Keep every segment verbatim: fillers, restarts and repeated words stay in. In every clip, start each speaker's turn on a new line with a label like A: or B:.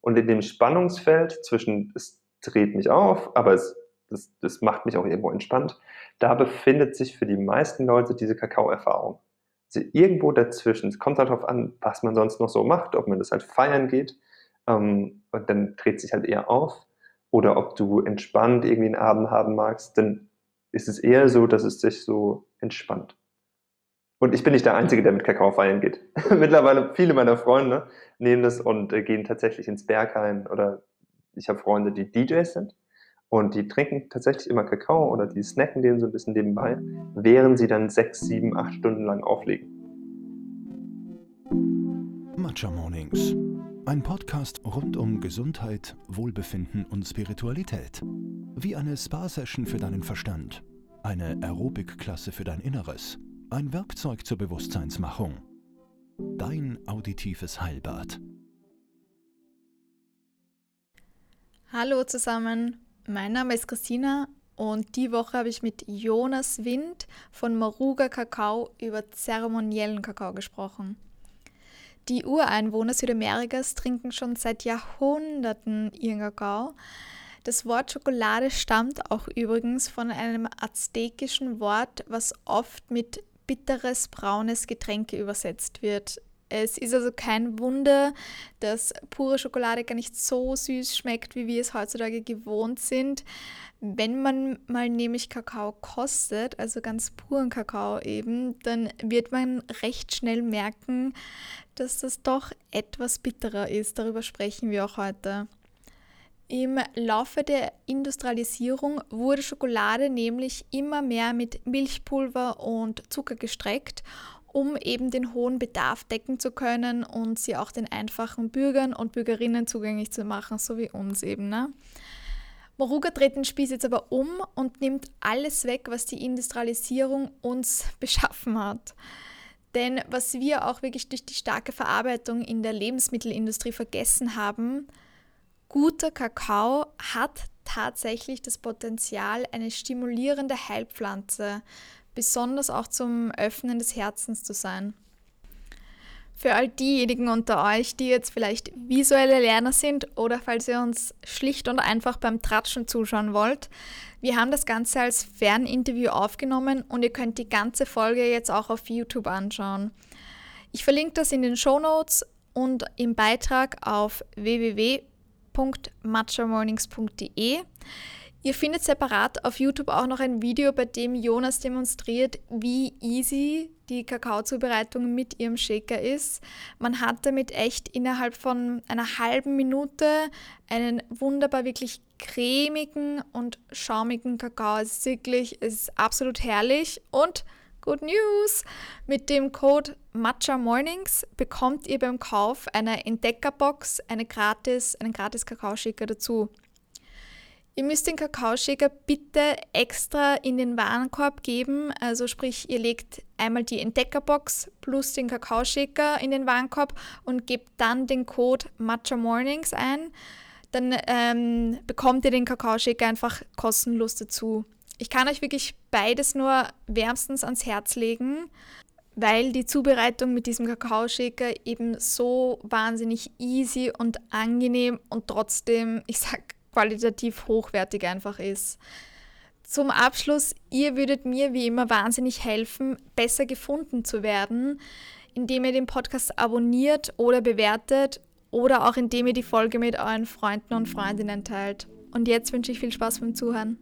A: Und in dem Spannungsfeld zwischen, es dreht mich auf, aber es, das, das macht mich auch irgendwo entspannt, da befindet sich für die meisten Leute diese Kakao-Erfahrung. Also irgendwo dazwischen. Es kommt halt darauf an, was man sonst noch so macht, ob man das halt feiern geht, ähm, und dann dreht sich halt eher auf, oder ob du entspannt irgendwie einen Abend haben magst, dann ist es eher so, dass es sich so entspannt. Und ich bin nicht der Einzige, der mit Kakao feiern geht. Mittlerweile viele meiner Freunde nehmen das und äh, gehen tatsächlich ins Berghain, oder ich habe Freunde, die D Js sind und die trinken tatsächlich immer Kakao oder die snacken den so ein bisschen nebenbei, während sie dann sechs, sieben, acht Stunden lang auflegen.
B: Matcha Mornings. Ein Podcast rund um Gesundheit, Wohlbefinden und Spiritualität. Wie eine Spa-Session für deinen Verstand, eine Aerobic-Klasse für dein Inneres, ein Werkzeug zur Bewusstseinsmachung. Dein auditives Heilbad.
C: Hallo zusammen, mein Name ist Christina und die Woche habe ich mit Jonas Wind von Moruga Kakao über zeremoniellen Kakao gesprochen. Die Ureinwohner Südamerikas trinken schon seit Jahrhunderten ihren Kakao. Das Wort Schokolade stammt auch übrigens von einem aztekischen Wort, was oft mit bitteres, braunes Getränke übersetzt wird. Es ist also kein Wunder, dass pure Schokolade gar nicht so süß schmeckt, wie wir es heutzutage gewohnt sind. Wenn man mal nämlich Kakao kostet, also ganz puren Kakao eben, dann wird man recht schnell merken, dass das doch etwas bitterer ist. Darüber sprechen wir auch heute. Im Laufe der Industrialisierung wurde Schokolade nämlich immer mehr mit Milchpulver und Zucker gestreckt, um eben den hohen Bedarf decken zu können und sie auch den einfachen Bürgern und Bürgerinnen zugänglich zu machen, so wie uns eben. Ne? Moruga dreht den Spieß jetzt aber um und nimmt alles weg, was die Industrialisierung uns beschaffen hat. Denn was wir auch wirklich durch die starke Verarbeitung in der Lebensmittelindustrie vergessen haben, guter Kakao hat tatsächlich das Potenzial, eine stimulierende Heilpflanze, besonders auch zum Öffnen des Herzens zu sein. Für all diejenigen unter euch, die jetzt vielleicht visuelle Lerner sind oder falls ihr uns schlicht und einfach beim Tratschen zuschauen wollt, wir haben das Ganze als Ferninterview aufgenommen und ihr könnt die ganze Folge jetzt auch auf YouTube anschauen. Ich verlinke das in den Shownotes und im Beitrag auf w w w punkt matcha mornings punkt d e. Ihr findet separat auf YouTube auch noch ein Video, bei dem Jonas demonstriert, wie easy die Kakaozubereitung mit ihrem Shaker ist. Man hat damit echt innerhalb von einer halben Minute einen wunderbar wirklich cremigen und schaumigen Kakao. Es ist wirklich, es ist absolut herrlich und Good News! Mit dem Code Matcha Mornings bekommt ihr beim Kauf einer Entdeckerbox eine gratis, einen gratis Kakaoshaker dazu. Ihr müsst den Kakaoshaker bitte extra in den Warenkorb geben, also sprich, ihr legt einmal die Entdeckerbox plus den Kakaoshaker in den Warenkorb und gebt dann den Code Matcha Mornings ein. Dann ähm, bekommt ihr den Kakaoshaker einfach kostenlos dazu. Ich kann euch wirklich beides nur wärmstens ans Herz legen, weil die Zubereitung mit diesem Kakaoshaker eben so wahnsinnig easy und angenehm und trotzdem, ich sag, qualitativ hochwertig einfach ist. Zum Abschluss, ihr würdet mir wie immer wahnsinnig helfen, besser gefunden zu werden, indem ihr den Podcast abonniert oder bewertet oder auch indem ihr die Folge mit euren Freunden und Freundinnen teilt. Und jetzt wünsche ich viel Spaß beim Zuhören.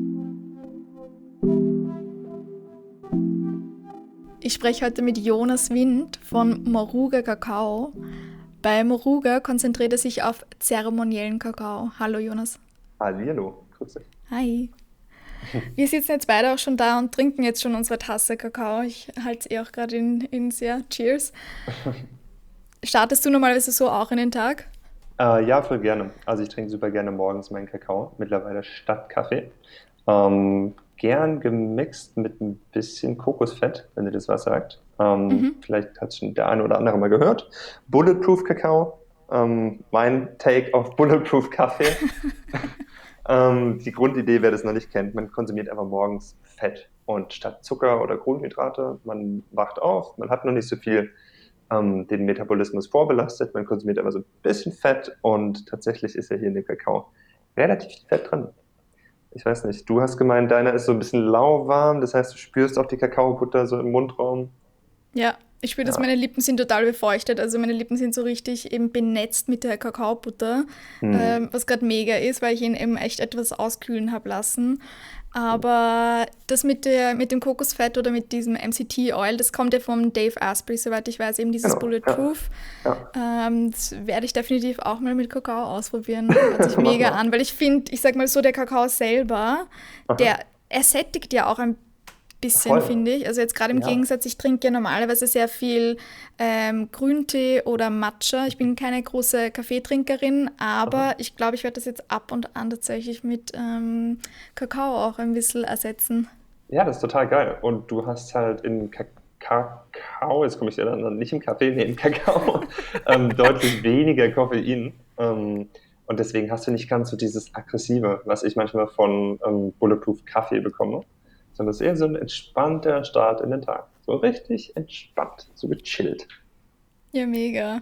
C: Ich spreche heute mit Jonas Wind von Moruga Kakao. Bei Moruga konzentriert er sich auf zeremoniellen Kakao. Hallo Jonas.
A: Hallihallo, grüß dich.
C: Hi. Wir sitzen jetzt beide auch schon da und trinken jetzt schon unsere Tasse Kakao. Ich halte es eh auch gerade in, in sehr. Cheers. Startest du normalerweise so auch in den Tag?
A: Äh, ja, voll gerne. Also ich trinke super gerne morgens meinen Kakao, mittlerweile statt Kaffee. Ähm, gern gemixt mit ein bisschen Kokosfett, wenn dir das was sagt. Ähm, mhm. Vielleicht hat es schon der eine oder andere mal gehört. Bulletproof Kakao, ähm, mein Take auf Bulletproof Kaffee. ähm, die Grundidee, wer das noch nicht kennt, man konsumiert einfach morgens Fett und statt Zucker oder Kohlenhydrate, man wacht auf, man hat noch nicht so viel ähm, den Metabolismus vorbelastet. Man konsumiert aber so ein bisschen Fett und tatsächlich ist ja hier in dem Kakao relativ viel Fett drin. Ich weiß nicht, du hast gemeint, deiner ist so ein bisschen lauwarm, das heißt, du spürst auch die Kakaobutter so im Mundraum.
C: Ja, ich spüre, dass
A: Ja.
C: meine Lippen sind total befeuchtet. Also meine Lippen sind so richtig eben benetzt mit der Kakaobutter,
A: Hm.
C: ähm, was gerade mega ist, weil ich ihn eben echt etwas auskühlen habe lassen. Aber das mit der, mit dem Kokosfett oder mit diesem M C T-Oil, das kommt ja vom Dave Asprey, soweit ich weiß, eben dieses
A: Genau, ja,
C: Bulletproof.
A: ja.
C: Ähm, das werde ich definitiv auch mal mit Kakao ausprobieren. Hört sich
A: Mach
C: mega
A: mal.
C: an, weil ich finde, ich sag mal so, der Kakao selber, der
A: Aha.
C: er sättigt ja auch ein bisschen,
A: Voll.
C: finde ich. Also jetzt gerade im
A: Ja.
C: Gegensatz, ich trinke ja normalerweise sehr viel ähm, Grüntee oder Matcha. Ich bin keine große Kaffeetrinkerin,
A: Aha.
C: aber ich glaube, ich werde das jetzt ab und an tatsächlich mit ähm, Kakao auch ein bisschen ersetzen.
A: Ja, das ist total geil. Und du hast halt in Ka- Kakao, jetzt komme ich dann nicht im Kaffee, nee, im Kakao, ähm, deutlich weniger Koffein. Ähm, und deswegen hast du nicht ganz so dieses Aggressive, was ich manchmal von ähm, Bulletproof Kaffee bekomme, sondern es ist eher so ein entspannter Start in den Tag. So richtig entspannt, so gechillt.
C: Ja, mega.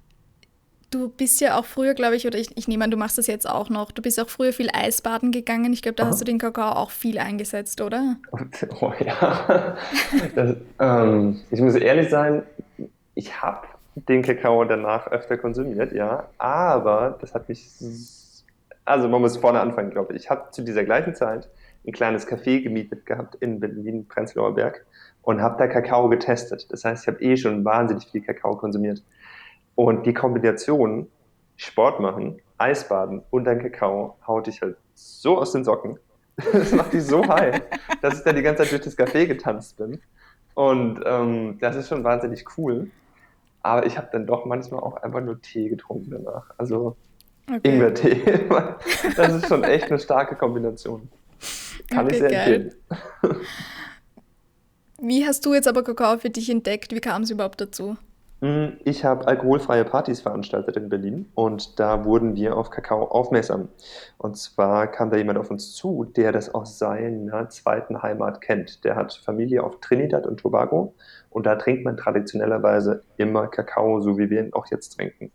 C: Du bist ja auch früher, glaube ich, oder ich, ich nehme an, du machst das jetzt auch noch. Du bist auch früher viel Eisbaden gegangen. Ich glaube, da hast du
A: Aha.
C: den Kakao auch viel eingesetzt, oder?
A: Und, oh ja, das, ähm, ich muss ehrlich sein, ich habe den Kakao danach öfter konsumiert, ja, aber das hat mich, s- also man muss vorne anfangen, glaube ich. Ich habe zu dieser gleichen Zeit ein kleines Café gemietet gehabt in Berlin, Prenzlauer Berg, und habe da Kakao getestet. Das heißt, ich habe eh schon wahnsinnig viel Kakao konsumiert. Und die Kombination Sport machen, Eisbaden und dann Kakao haut dich halt so aus den Socken. Das macht dich so high, dass ich dann die ganze Zeit durch das Café getanzt bin. Und ähm, das ist schon wahnsinnig cool. Aber ich habe dann doch manchmal auch einfach nur Tee getrunken danach. Also
C: Okay.
A: Ingwertee. Das ist schon echt eine starke Kombination. Kann ich
C: Okay,
A: sehr
C: geil.
A: empfehlen.
C: Wie hast du jetzt aber Kakao für dich entdeckt? Wie kam es überhaupt dazu?
A: Mm, Ich habe alkoholfreie Partys veranstaltet in Berlin und da wurden wir auf Kakao aufmerksam. Und zwar kam da jemand auf uns zu, der das aus seiner zweiten Heimat kennt. Der hat Familie auf Trinidad und Tobago und da trinkt man traditionellerweise immer Kakao, so wie wir ihn auch jetzt trinken.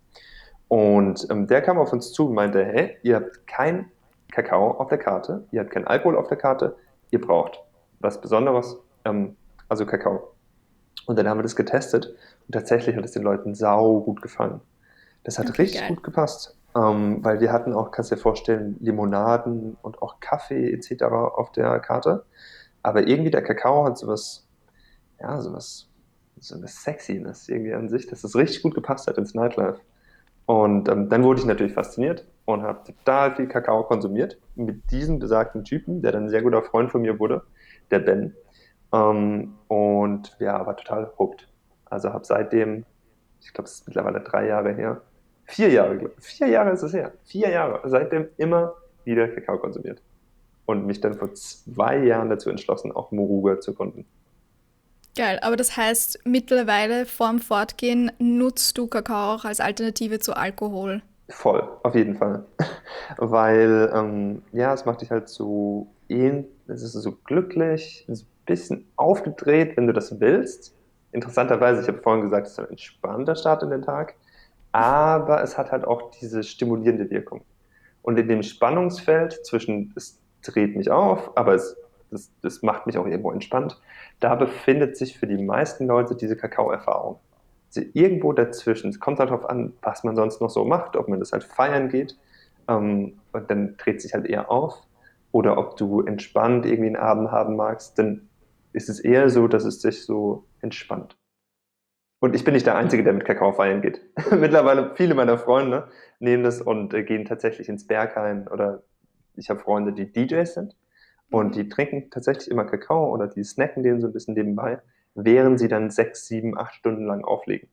A: Und ähm, der kam auf uns zu und meinte, hey, ihr habt kein Kakao auf der Karte, ihr habt keinen Alkohol auf der Karte, ihr braucht was Besonderes, ähm, also Kakao. Und dann haben wir das getestet und tatsächlich hat es den Leuten sau gut gefallen. Das hat
C: Okay,
A: richtig
C: geil.
A: gut gepasst, ähm, weil wir hatten auch, kannst du dir vorstellen, Limonaden und auch Kaffee et cetera auf der Karte. Aber irgendwie der Kakao hat sowas, ja, sowas, so eine Sexiness irgendwie an sich, dass das richtig gut gepasst hat ins Nightlife. Und ähm, dann wurde ich natürlich fasziniert und habe total viel Kakao konsumiert mit diesem besagten Typen, der dann ein sehr guter Freund von mir wurde, der Ben. Ähm, und ja, war total hooked. Also habe seitdem, ich glaube, es ist mittlerweile drei Jahre her, vier Jahre, glaub- vier Jahre ist es her, vier Jahre, seitdem immer wieder Kakao konsumiert. Und mich dann vor zwei Jahren dazu entschlossen, auch Moruga zu gründen.
C: Geil, aber das heißt, mittlerweile vorm Fortgehen nutzt du Kakao auch als Alternative zu Alkohol.
A: Voll, auf jeden Fall. Weil, ähm, ja, es macht dich halt so, ähn- es ist so glücklich, so ein bisschen aufgedreht, wenn du das willst. Interessanterweise, ich habe vorhin gesagt, es ist ein entspannter Start in den Tag, aber es hat halt auch diese stimulierende Wirkung. Und in dem Spannungsfeld zwischen, es dreht mich auf, aber es, das, das macht mich auch irgendwo entspannt, da befindet sich für die meisten Leute diese Kakao-Erfahrung. Also irgendwo dazwischen. Es kommt halt darauf an, was man sonst noch so macht, ob man das halt feiern geht, ähm, und dann dreht sich halt eher auf, oder ob du entspannt irgendwie einen Abend haben magst, dann ist es eher so, dass es sich so entspannt. Und ich bin nicht der Einzige, der mit Kakao feiern geht. Mittlerweile viele meiner Freunde nehmen das und äh, gehen tatsächlich ins Berghain oder ich habe Freunde, die D Js sind und
C: Mhm.
A: die trinken tatsächlich immer Kakao oder die snacken den so ein bisschen nebenbei, während sie dann sechs, sieben, acht Stunden lang auflegen.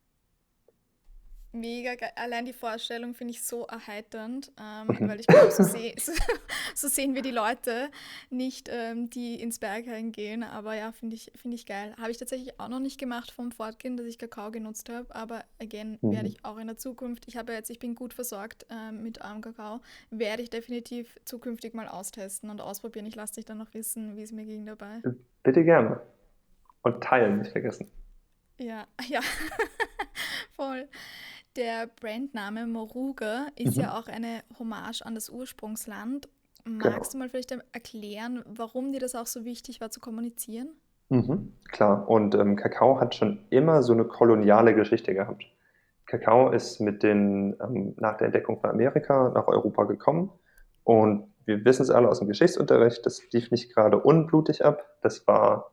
C: Mega geil. Allein die Vorstellung finde ich so erheiternd, ähm, weil
A: Mhm.
C: ich glaube, so, seh so, so sehen wir die Leute nicht, ähm, die ins Berghain gehen. Aber ja, finde ich, finde ich geil. Habe ich tatsächlich auch noch nicht gemacht vom Fortgehen, dass ich Kakao genutzt habe. Aber again, werde
A: Mhm.
C: ich auch in der Zukunft, ich habe ja jetzt, ich bin gut versorgt ähm, mit armem Kakao, werde ich definitiv zukünftig mal austesten und ausprobieren. Ich lasse dich dann noch wissen, wie es mir ging dabei.
A: Bitte gerne. Und teilen nicht vergessen.
C: Ja, ja, voll. Der Brandname Moruga ist
A: Mhm.
C: ja auch eine Hommage an das Ursprungsland. Magst
A: Genau.
C: du mal vielleicht erklären, warum dir das auch so wichtig war zu kommunizieren?
A: Mhm. Klar. Und ähm, Kakao hat schon immer so eine koloniale Geschichte gehabt. Kakao ist mit den, ähm, nach der Entdeckung von Amerika nach Europa gekommen. Und wir wissen es alle aus dem Geschichtsunterricht, das lief nicht gerade unblutig ab. Das war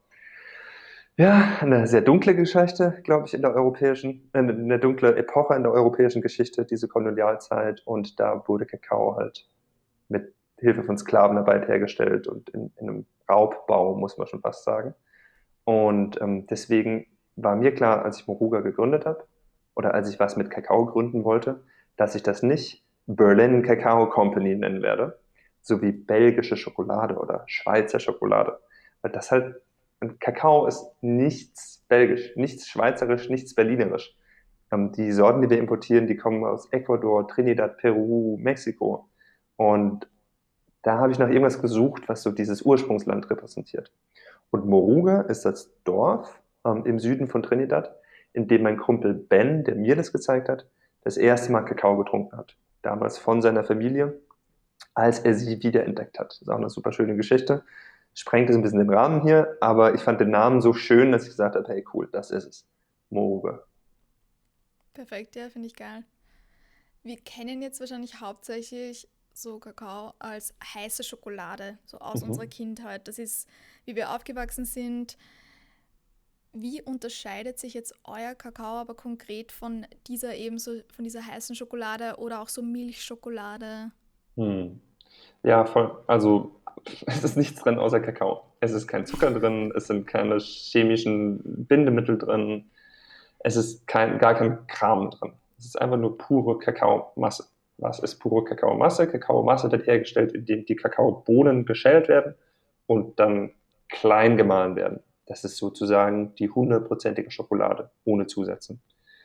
A: ja eine sehr dunkle Geschichte, glaube ich, in der europäischen, äh, eine dunkle Epoche in der europäischen Geschichte, diese Kolonialzeit. Und da wurde Kakao halt mit Hilfe von Sklavenarbeit hergestellt und in, in einem Raubbau, muss man schon fast sagen. Und ähm, deswegen war mir klar, als ich Moruga gegründet habe oder als ich was mit Kakao gründen wollte, dass ich das nicht Berlin Cacao Company nennen werde, so wie belgische Schokolade oder Schweizer Schokolade. Weil das halt, und Kakao ist nichts belgisch, nichts schweizerisch, nichts berlinerisch. Ähm, die Sorten, die wir importieren, die kommen aus Ecuador, Trinidad, Peru, Mexiko. Und da habe ich nach irgendwas gesucht, was so dieses Ursprungsland repräsentiert. Und Moruga ist das Dorf ähm, im Süden von Trinidad, in dem mein Kumpel Ben, der mir das gezeigt hat, das erste Mal Kakao getrunken hat. Damals von seiner Familie, als er sie wiederentdeckt hat. Das ist auch eine super schöne Geschichte. Sprengt es ein bisschen den Rahmen hier, aber ich fand den Namen so schön, dass ich gesagt habe, hey cool, das ist es. Moruga.
C: Perfekt, ja, finde ich geil. Wir kennen jetzt wahrscheinlich hauptsächlich so Kakao als heiße Schokolade, so aus unserer
A: Mhm.
C: Kindheit. Das ist, wie wir aufgewachsen sind. Wie unterscheidet sich jetzt euer Kakao aber konkret von dieser ebenso, von dieser heißen Schokolade oder auch so Milchschokolade?
A: Hm. Ja, voll. Also es ist nichts drin außer Kakao. Es ist kein Zucker drin, es sind keine chemischen Bindemittel drin, es ist kein, gar kein Kram drin. Es ist einfach nur pure Kakaomasse. Was ist pure Kakaomasse? Kakaomasse wird hergestellt, indem die Kakaobohnen geschält werden und dann klein gemahlen werden. Das ist sozusagen die hundertprozentige Schokolade ohne Zusätze.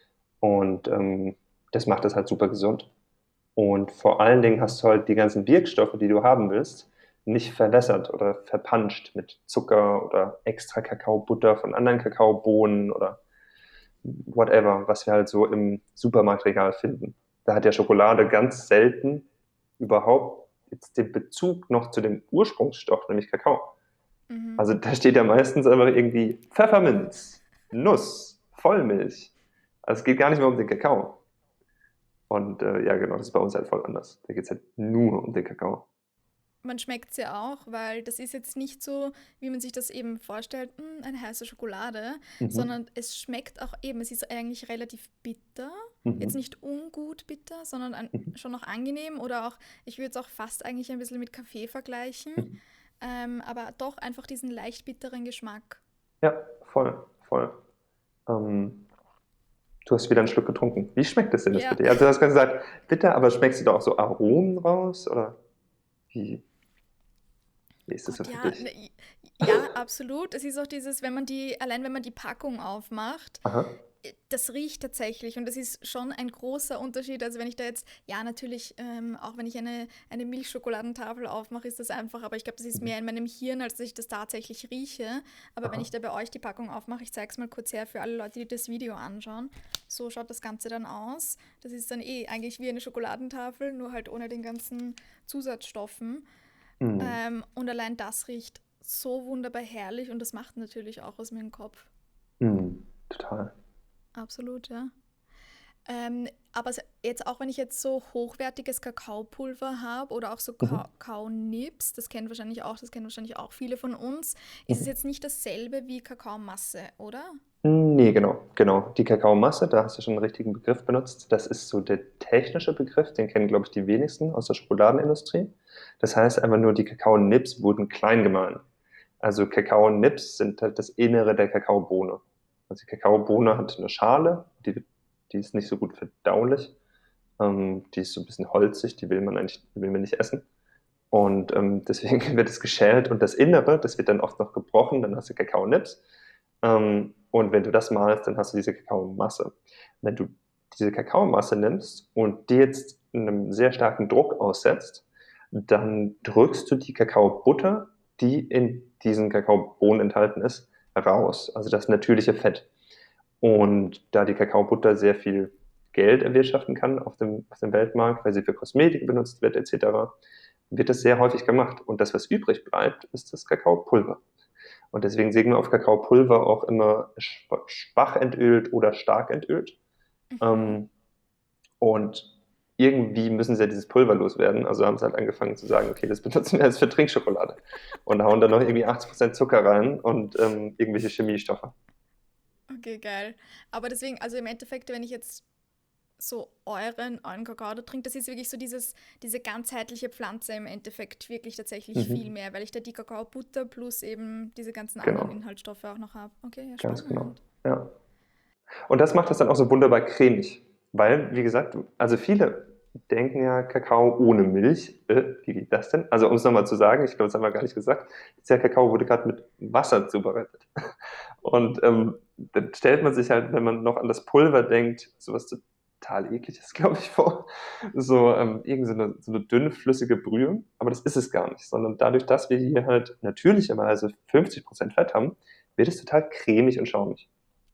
A: Und ähm, das macht es halt super gesund. Und vor allen Dingen hast du halt die ganzen Wirkstoffe, die du haben willst, nicht verwässert oder verpanscht mit Zucker oder extra Kakaobutter von anderen Kakaobohnen oder whatever, was wir halt so im Supermarktregal finden. Da hat ja Schokolade ganz selten überhaupt jetzt den Bezug noch zu dem Ursprungsstoff, nämlich Kakao.
C: Mhm.
A: Also da steht ja meistens einfach irgendwie Pfefferminz, Nuss, Vollmilch. Also es geht gar nicht mehr um den Kakao. Und äh, ja, genau, das ist bei uns halt voll anders. Da geht es halt nur um den Kakao.
C: Man schmeckt es ja auch, weil das ist jetzt nicht so, wie man sich das eben vorstellt, "Mm, eine heiße Schokolade,
A: Mhm.
C: sondern es schmeckt auch eben, es ist eigentlich relativ bitter. Jetzt
A: Mhm.
C: nicht ungut bitter, sondern an,
A: Mhm.
C: schon noch angenehm oder auch, ich würde es auch fast eigentlich ein bisschen mit Kaffee vergleichen,
A: Mhm.
C: ähm, aber doch einfach diesen leicht bitteren Geschmack.
A: Ja, voll, voll. Ähm, du hast wieder einen Schluck getrunken. Wie schmeckt es denn das
C: Ja,
A: bitte? Also du hast gerade gesagt, bitter, aber schmeckst du da auch so Aromen raus? Oder wie, wie ist das so
C: Gott,
A: für
C: ja,
A: dich?
C: ne, ja, absolut. Es ist auch dieses, wenn man die, allein wenn man die Packung aufmacht,
A: Aha.
C: äh, das riecht tatsächlich und das ist schon ein großer Unterschied. Also wenn ich da jetzt, ja natürlich, ähm, auch wenn ich eine, eine Milchschokoladentafel aufmache, ist das einfach, aber ich glaube, das ist
A: Mhm.
C: mehr in meinem Hirn, als dass ich das tatsächlich rieche. Aber wenn ich
A: Aha.
C: da bei euch die Packung aufmache, ich zeige es mal kurz her für alle Leute, die das Video anschauen. So schaut das Ganze dann aus. Das ist dann eh eigentlich wie eine Schokoladentafel, nur halt ohne den ganzen Zusatzstoffen.
A: Mhm.
C: Ähm, und allein das riecht so wunderbar herrlich und das macht natürlich auch was mit dem Kopf.
A: Mhm. Total.
C: Absolut, ja. Ähm, aber s- jetzt auch wenn ich jetzt so hochwertiges Kakaopulver habe oder auch so
A: Mhm.
C: Kakaonips, das kennt wahrscheinlich auch, das kennen wahrscheinlich auch viele von uns, ist es
A: Mhm.
C: jetzt nicht dasselbe wie Kakaomasse, oder?
A: Nee, genau, genau. Die Kakaomasse, da hast du schon einen richtigen Begriff benutzt. Das ist so der technische Begriff, den kennen, glaube ich, die wenigsten aus der Schokoladenindustrie. Das heißt einfach nur, die Kakaonips wurden klein gemahlen. Also Kakaonips sind halt das Innere der Kakaobohne. Also die Kakaobohne hat eine Schale, die, die ist nicht so gut verdaulich. Ähm, die ist so ein bisschen holzig, die will man eigentlich will man nicht essen. Und ähm, deswegen wird es geschält und das Innere, das wird dann oft noch gebrochen, dann hast du Kakaonips. Ähm, und wenn du das malst, dann hast du diese Kakaomasse. Wenn du diese Kakaomasse nimmst und die jetzt einem sehr starken Druck aussetzt, dann drückst du die Kakaobutter, die in diesen Kakaobohnen enthalten ist, raus. Also das natürliche Fett. Und da die Kakaobutter sehr viel Geld erwirtschaften kann auf dem, auf dem Weltmarkt, weil sie für Kosmetik benutzt wird et cetera, wird das sehr häufig gemacht. Und das, was übrig bleibt, ist das Kakaopulver. Und deswegen sägen wir auf Kakaopulver auch immer schwach entölt oder stark entölt.
C: Mhm.
A: Ähm, und irgendwie müssen sie ja dieses Pulver loswerden. Also haben sie halt angefangen zu sagen, okay, das benutzen wir jetzt für Trinkschokolade. Und hauen da noch irgendwie achtzig Prozent Zucker rein und ähm, irgendwelche Chemiestoffe.
C: Okay, geil. Aber deswegen, also im Endeffekt, wenn ich jetzt so euren, euren Kakao da trinke, das ist wirklich so dieses, diese ganzheitliche Pflanze im Endeffekt wirklich tatsächlich
A: Mhm.
C: viel mehr, weil ich da die Kakaobutter plus eben diese ganzen
A: Genau.
C: anderen Inhaltsstoffe auch noch habe. Okay, ja,
A: Ganz genau.
C: spannend.
A: Ja. Und das macht das dann auch so wunderbar cremig. Weil, wie gesagt, also viele denken ja Kakao ohne Milch. Äh, wie geht das denn? Also um es nochmal zu sagen, ich glaube, das haben wir gar nicht gesagt, dieser Kakao wurde gerade mit Wasser zubereitet. Und ähm, dann stellt man sich halt, wenn man noch an das Pulver denkt, sowas total ekliges, glaube ich, vor. So ähm, irgend so eine, so eine dünne, flüssige Brühe. Aber das ist es gar nicht. Sondern dadurch, dass wir hier halt natürlicherweise fünfzig Prozent Fett haben, wird es total cremig und schaumig.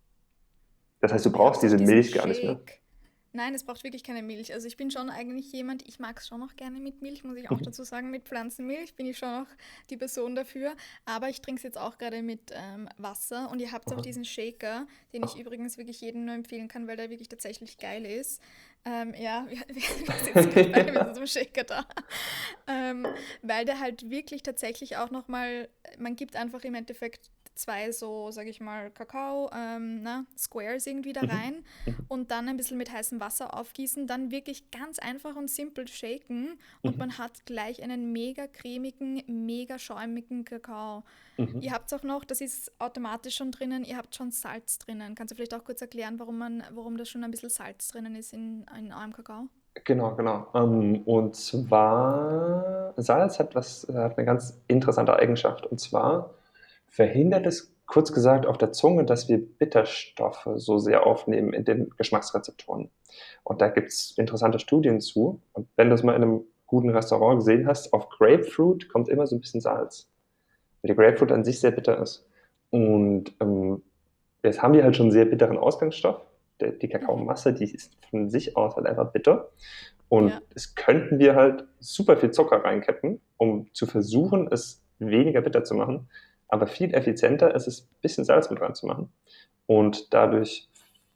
A: Das heißt, du
C: Ihr habt
A: brauchst
C: auch
A: diese
C: diesen
A: Milch gar nicht mehr.
C: Shake. Nein, es braucht wirklich keine Milch. Also ich bin schon eigentlich jemand, ich mag es schon noch gerne mit Milch, muss ich auch
A: Mhm.
C: dazu sagen. Mit Pflanzenmilch bin ich schon noch die Person dafür. Aber ich trinke es jetzt auch gerade mit ähm, Wasser. Und ihr habt auch
A: Aha.
C: diesen Shaker, den ich
A: Ah.
C: übrigens wirklich jedem nur empfehlen kann, weil der wirklich tatsächlich geil ist. Ähm, ja, wir, wir sitzen gerade beide mit unserem Shaker da. Ähm, weil der halt wirklich tatsächlich auch nochmal, man gibt einfach im Endeffekt zwei so, sag ich mal, Kakao, ähm, na, Squares irgendwie da
A: Mhm.
C: rein
A: Mhm.
C: und dann ein bisschen mit heißem Wasser aufgießen, dann wirklich ganz einfach und simpel shaken und
A: Mhm.
C: man hat gleich einen mega cremigen, mega schäumigen Kakao.
A: Mhm.
C: Ihr habt auch noch, das ist automatisch schon drinnen, ihr habt schon Salz drinnen. Kannst du vielleicht auch kurz erklären, warum man, warum da schon ein bisschen Salz drinnen ist in, in eurem Kakao?
A: Genau, genau. Ähm, und zwar, Salz hat was, hat eine ganz interessante Eigenschaft. Und zwar verhindert es, kurz gesagt, auf der Zunge, dass wir Bitterstoffe so sehr aufnehmen in den Geschmacksrezeptoren. Und da gibt es interessante Studien zu. Und wenn du es mal in einem guten Restaurant gesehen hast, auf Grapefruit kommt immer so ein bisschen Salz, weil der Grapefruit an sich sehr bitter ist. Und ähm, jetzt haben wir halt schon einen sehr bitteren Ausgangsstoff. Der, die
C: Mhm.
A: Kakaomasse, die ist von sich aus halt einfach bitter. Und
C: Ja.
A: es könnten wir halt super viel Zucker reinkippen, um zu versuchen, es weniger bitter zu machen. Aber viel effizienter ist es, ein bisschen Salz mit reinzumachen. Und dadurch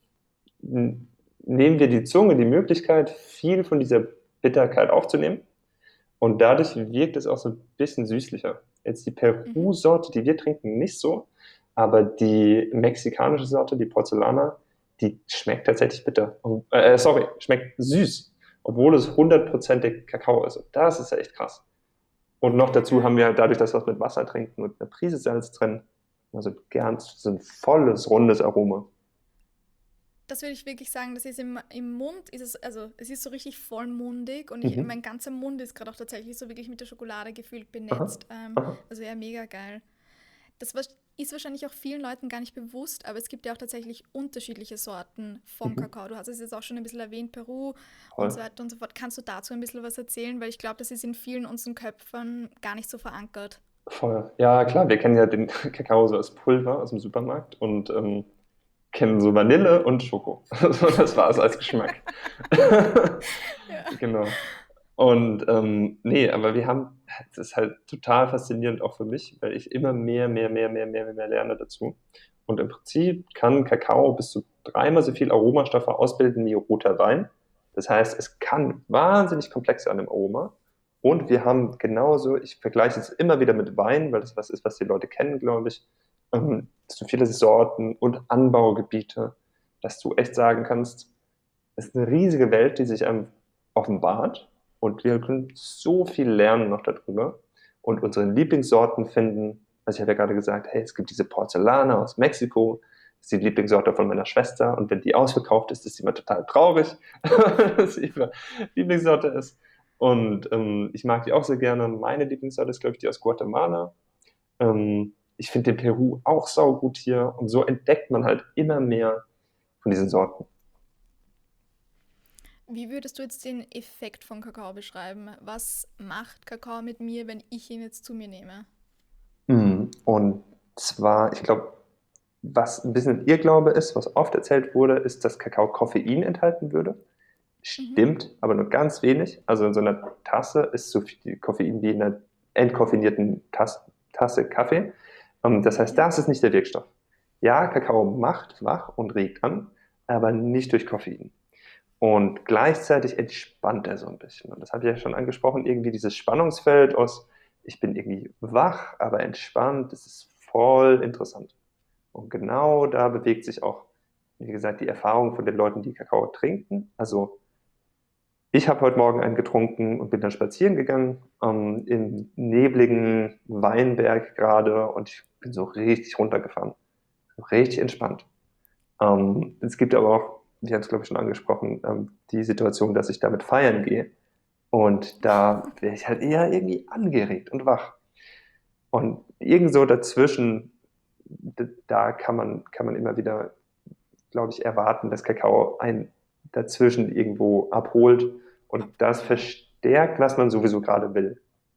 A: n- nehmen wir die Zunge die Möglichkeit, viel von dieser Bitterkeit aufzunehmen. Und dadurch wirkt es auch so ein bisschen süßlicher. Jetzt die
C: Mhm.
A: Peru-Sorte, die wir trinken, nicht so. Aber die mexikanische Sorte, die Porzelana, die schmeckt tatsächlich bitter. Und, äh, sorry, schmeckt süß, obwohl es hundertprozentig Kakao ist. Und das ist ja echt krass. Und noch
C: Okay, ja
A: dazu haben
C: geil.
A: wir halt dadurch, dass wir es mit Wasser trinken und einer Prise Salz drin, also ganz so ein volles, rundes Aroma.
C: Das würde ich wirklich sagen, das ist im, im Mund, ist es, also es ist so richtig vollmundig und ich,
A: Mhm.
C: mein ganzer Mund ist gerade auch tatsächlich so wirklich mit der Schokolade gefühlt
A: Aha.
C: benetzt. Ähm,
A: Aha.
C: also ja, mega geil. Das wa- ist wahrscheinlich auch vielen Leuten gar nicht bewusst, aber es gibt ja auch tatsächlich unterschiedliche Sorten von
A: Mhm.
C: Kakao. Du hast es jetzt auch schon ein bisschen erwähnt, Peru und so
A: Voll.
C: weiter und so fort. Kannst du dazu ein bisschen was erzählen? Weil ich glaube, das ist in vielen unseren Köpfen gar nicht so verankert.
A: Voll. Ja, klar, wir kennen ja den Kakao so als Pulver aus dem Supermarkt und ähm, kennen so Vanille und Schoko. So, das war es als Geschmack.
C: Ja.
A: Genau. Und ähm, nee, aber wir haben, es ist halt total faszinierend auch für mich, weil ich immer mehr, mehr, mehr, mehr, mehr, mehr lerne dazu. Und im Prinzip kann Kakao bis zu dreimal so viel Aromastoffe ausbilden wie roter Wein. Das heißt, es kann wahnsinnig komplex sein im Aroma. Und wir haben genauso, ich vergleiche es immer wieder mit Wein, weil das was ist, was die Leute kennen, glaube ich, ähm, so viele Sorten und Anbaugebiete, dass du echt sagen kannst, es ist eine riesige Welt, die sich einem offenbart und wir können so viel lernen noch darüber und unsere Lieblingssorten finden. Also ich habe ja gerade gesagt, hey, es gibt diese Porzelane aus Mexiko, das ist die Lieblingssorte von meiner Schwester und wenn die ausverkauft ist, ist sie immer total traurig, dass sie ihre Lieblingssorte ist. Und ähm, ich mag die auch sehr gerne. Meine Lieblingssorte ist, glaube ich, die aus Guatemala. Ähm, ich finde den Peru auch saugut hier und so entdeckt man halt immer mehr von diesen Sorten.
C: Wie würdest du jetzt den Effekt von Kakao beschreiben? Was macht Kakao mit mir, wenn ich ihn jetzt zu mir nehme?
A: Mhm. Und zwar, ich glaube, was ein bisschen ein Irrglaube ist, was oft erzählt wurde, ist, dass Kakao Koffein enthalten würde.
C: Mhm.
A: Stimmt, aber nur ganz wenig. Also in so einer Tasse ist so viel Koffein wie in einer entkoffinierten Tasse, Tasse Kaffee. Ähm, Das heißt,
C: Ja.
A: das ist nicht der Wirkstoff. Ja, Kakao macht wach und regt an, aber nicht durch Koffein. Und gleichzeitig entspannt er so ein bisschen. Und das habe ich ja schon angesprochen, irgendwie dieses Spannungsfeld aus, ich bin irgendwie wach, aber entspannt, das ist voll interessant. Und genau da bewegt sich auch, wie gesagt, die Erfahrung von den Leuten, die Kakao trinken. Also ich habe heute Morgen einen getrunken und bin dann spazieren gegangen, ähm, im nebligen Weinberg gerade, und ich bin so richtig runtergefahren, so richtig entspannt. Ähm, es gibt aber auch, wir haben es glaube ich schon angesprochen, ähm, die Situation, dass ich damit feiern gehe, und da wäre ich halt eher irgendwie angeregt und wach. Und irgend so dazwischen, d- da kann man, kann man immer wieder, glaube ich, erwarten, dass Kakao einen dazwischen irgendwo abholt und das
C: Abholt, ja.
A: verstärkt, was man sowieso gerade will.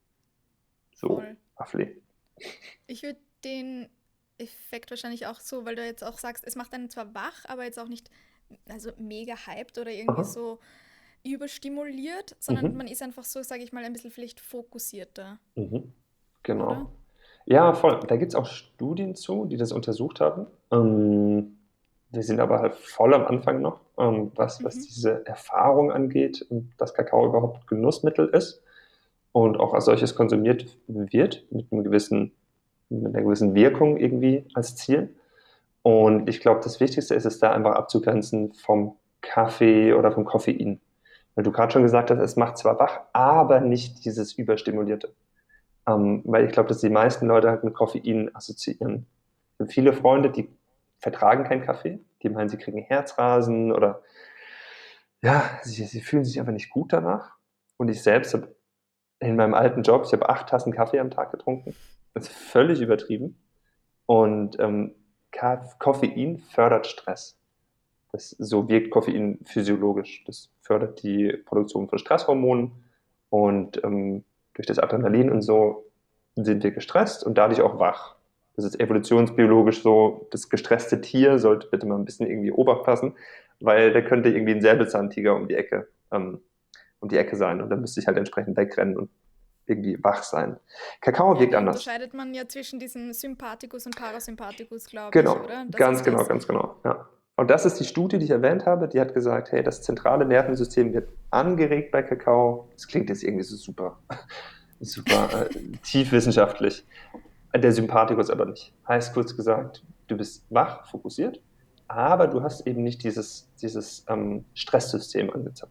A: So,
C: Voll.
A: Affli.
C: Ich würde den Effekt wahrscheinlich auch so, weil du jetzt auch sagst, es macht einen zwar wach, aber jetzt auch nicht also mega hyped oder irgendwie
A: Aha.
C: so überstimuliert, sondern
A: Mhm.
C: man ist einfach so, sage ich mal, ein bisschen vielleicht fokussierter,
A: Mhm.
C: oder?
A: Genau. Ja, voll. Da gibt es auch Studien zu, die das untersucht haben. Ähm, wir sind aber halt voll am Anfang noch, ähm, was, was
C: Mhm.
A: diese Erfahrung angeht, dass Kakao überhaupt Genussmittel ist und auch als solches konsumiert wird, mit einem gewissen, mit einer gewissen Wirkung irgendwie als Ziel. Und ich glaube, das Wichtigste ist es da einfach abzugrenzen vom Kaffee oder vom Koffein. Weil du gerade schon gesagt hast, es macht zwar wach, aber nicht dieses Überstimulierte. Ähm, weil ich glaube, dass die meisten Leute halt mit Koffein assoziieren. Ich habe viele Freunde, die vertragen keinen Kaffee, die meinen, sie kriegen Herzrasen oder ja, sie, sie fühlen sich einfach nicht gut danach. Und ich selbst habe in meinem alten Job, ich habe acht Tassen Kaffee am Tag getrunken. Das ist völlig übertrieben. Und ähm, Koffein fördert Stress. Das, so wirkt Koffein physiologisch. Das fördert die Produktion von Stresshormonen, und ähm, durch das Adrenalin und so sind wir gestresst und dadurch auch wach. Das ist evolutionsbiologisch so, das gestresste Tier sollte bitte mal ein bisschen irgendwie Obacht passen, weil da könnte irgendwie ein Säbelzahntiger um die Ecke, ähm, um die Ecke sein, und dann müsste ich halt entsprechend wegrennen und irgendwie wach sein. Kakao
C: Ja,
A: wirkt
C: da
A: anders.
C: unterscheidet man ja zwischen diesem Sympathikus und Parasympathikus, glaube ich,
A: Genau,
C: oder? Das
A: ganz
C: ist
A: genau,
C: das.
A: ganz genau. Ja. Und das ist die Studie, die ich erwähnt habe, die hat gesagt, hey, das zentrale Nervensystem wird angeregt bei Kakao. Das klingt jetzt irgendwie so super, super äh, tiefwissenschaftlich. Der Sympathikus aber nicht. Heißt kurz gesagt, du bist wach, fokussiert, aber du hast eben nicht dieses, dieses ähm, Stresssystem angezapft.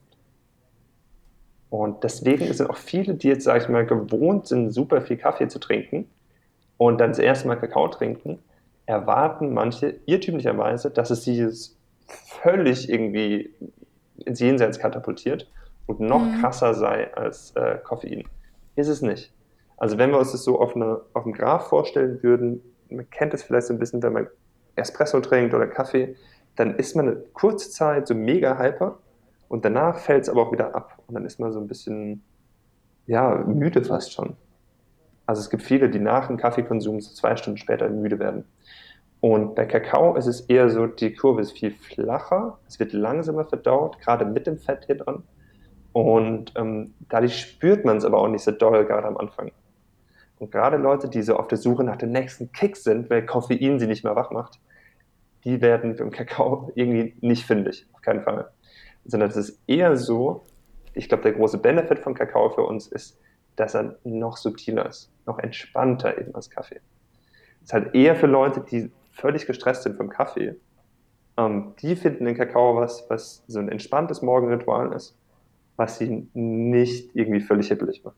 A: Und deswegen sind auch viele, die jetzt, sage ich mal, gewohnt sind, super viel Kaffee zu trinken und dann das erste Mal Kakao trinken, erwarten manche irrtümlicherweise, dass es sie jetzt völlig irgendwie ins Jenseits katapultiert und noch
C: Mhm.
A: krasser sei als äh, Koffein. Ist es nicht. Also wenn wir uns das so auf, eine, auf einem Graph vorstellen würden, man kennt es vielleicht so ein bisschen, wenn man Espresso trinkt oder Kaffee, dann ist man eine kurze Zeit so mega hyper und danach fällt es aber auch wieder ab und dann ist man so ein bisschen, ja, müde fast schon. Also es gibt viele, die nach dem Kaffeekonsum so zwei Stunden später müde werden. Und bei Kakao ist es eher so, die Kurve ist viel flacher, es wird langsamer verdaut, gerade mit dem Fett hier dran. Und ähm, dadurch spürt man es aber auch nicht so doll, gerade am Anfang. Und gerade Leute, die so auf der Suche nach dem nächsten Kick sind, weil Koffein sie nicht mehr wach macht, die werden beim Kakao irgendwie nicht fündig, auf keinen Fall. Sondern es ist eher so, ich glaube, der große Benefit von Kakao für uns ist, dass er noch subtiler ist, noch entspannter eben als Kaffee. Es ist halt eher für Leute, die völlig gestresst sind vom Kaffee. Ähm, die finden den Kakao was, was so ein entspanntes Morgenritual ist, was sie nicht irgendwie völlig hippelig macht.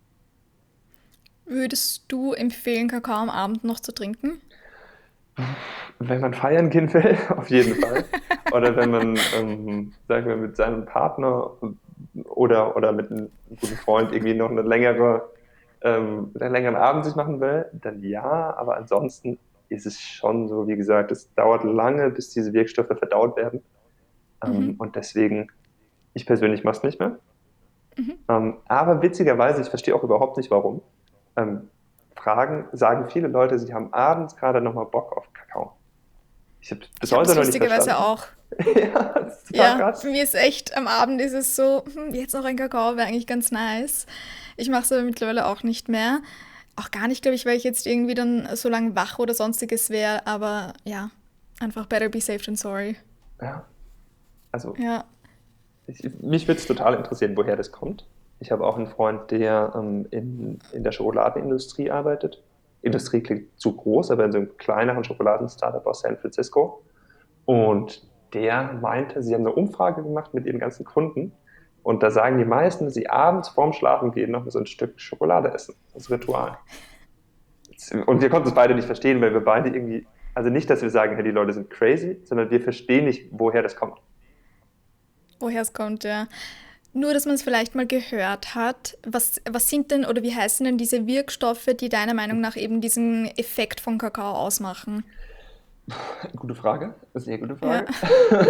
C: Würdest du empfehlen, Kakao am Abend noch zu trinken?
A: Wenn man feiern gehen will, auf jeden Fall. Oder wenn man, ähm, sagen wir, mit seinem Partner oder, oder mit einem guten Freund irgendwie noch eine längere, ähm, einen längeren Abend sich machen will, dann ja. Aber ansonsten ist es schon so, wie gesagt, es dauert lange, bis diese Wirkstoffe verdaut werden.
C: Mhm.
A: Ähm, und deswegen, ich persönlich mache es nicht mehr.
C: Mhm.
A: Ähm, aber witzigerweise, ich verstehe auch überhaupt nicht warum. Ähm, Fragen, sagen viele Leute, sie haben abends gerade nochmal Bock auf Kakao. Ich habe bis
C: Ich habe
A: heute
C: es
A: noch nicht
C: lustigerweise
A: verstanden.
C: auch.
A: Ja, das ist total
C: Ja,
A: krass.
C: für mich ist echt, am Abend ist es so, hm, jetzt noch ein Kakao wäre eigentlich ganz nice. Ich mache es aber mittlerweile auch nicht mehr. Auch gar nicht, glaube ich, weil ich jetzt irgendwie dann so lange wach oder sonstiges wäre, aber ja, einfach better be safe than sorry.
A: Ja, also
C: Ja.
A: ich, mich würde es total interessieren, woher das kommt. Ich habe auch einen Freund, der ähm, in, in der Schokoladenindustrie arbeitet. Industrie klingt zu groß, aber in so einem kleineren Schokoladen-Startup aus San Francisco. Und der meinte, sie haben eine Umfrage gemacht mit ihren ganzen Kunden. Und da sagen die meisten, dass sie abends vorm Schlafengehen noch so ein Stück Schokolade essen. Das Ritual. Und wir konnten es beide nicht verstehen, weil wir beide irgendwie, also nicht, dass wir sagen, hey, die Leute sind crazy, sondern wir verstehen nicht, woher das kommt.
C: Woher es kommt, ja. Nur, dass man es vielleicht mal gehört hat. Was, was sind denn oder wie heißen denn diese Wirkstoffe, die deiner Meinung nach eben diesen Effekt von Kakao ausmachen?
A: Gute Frage, sehr gute
C: Ja.
A: Frage.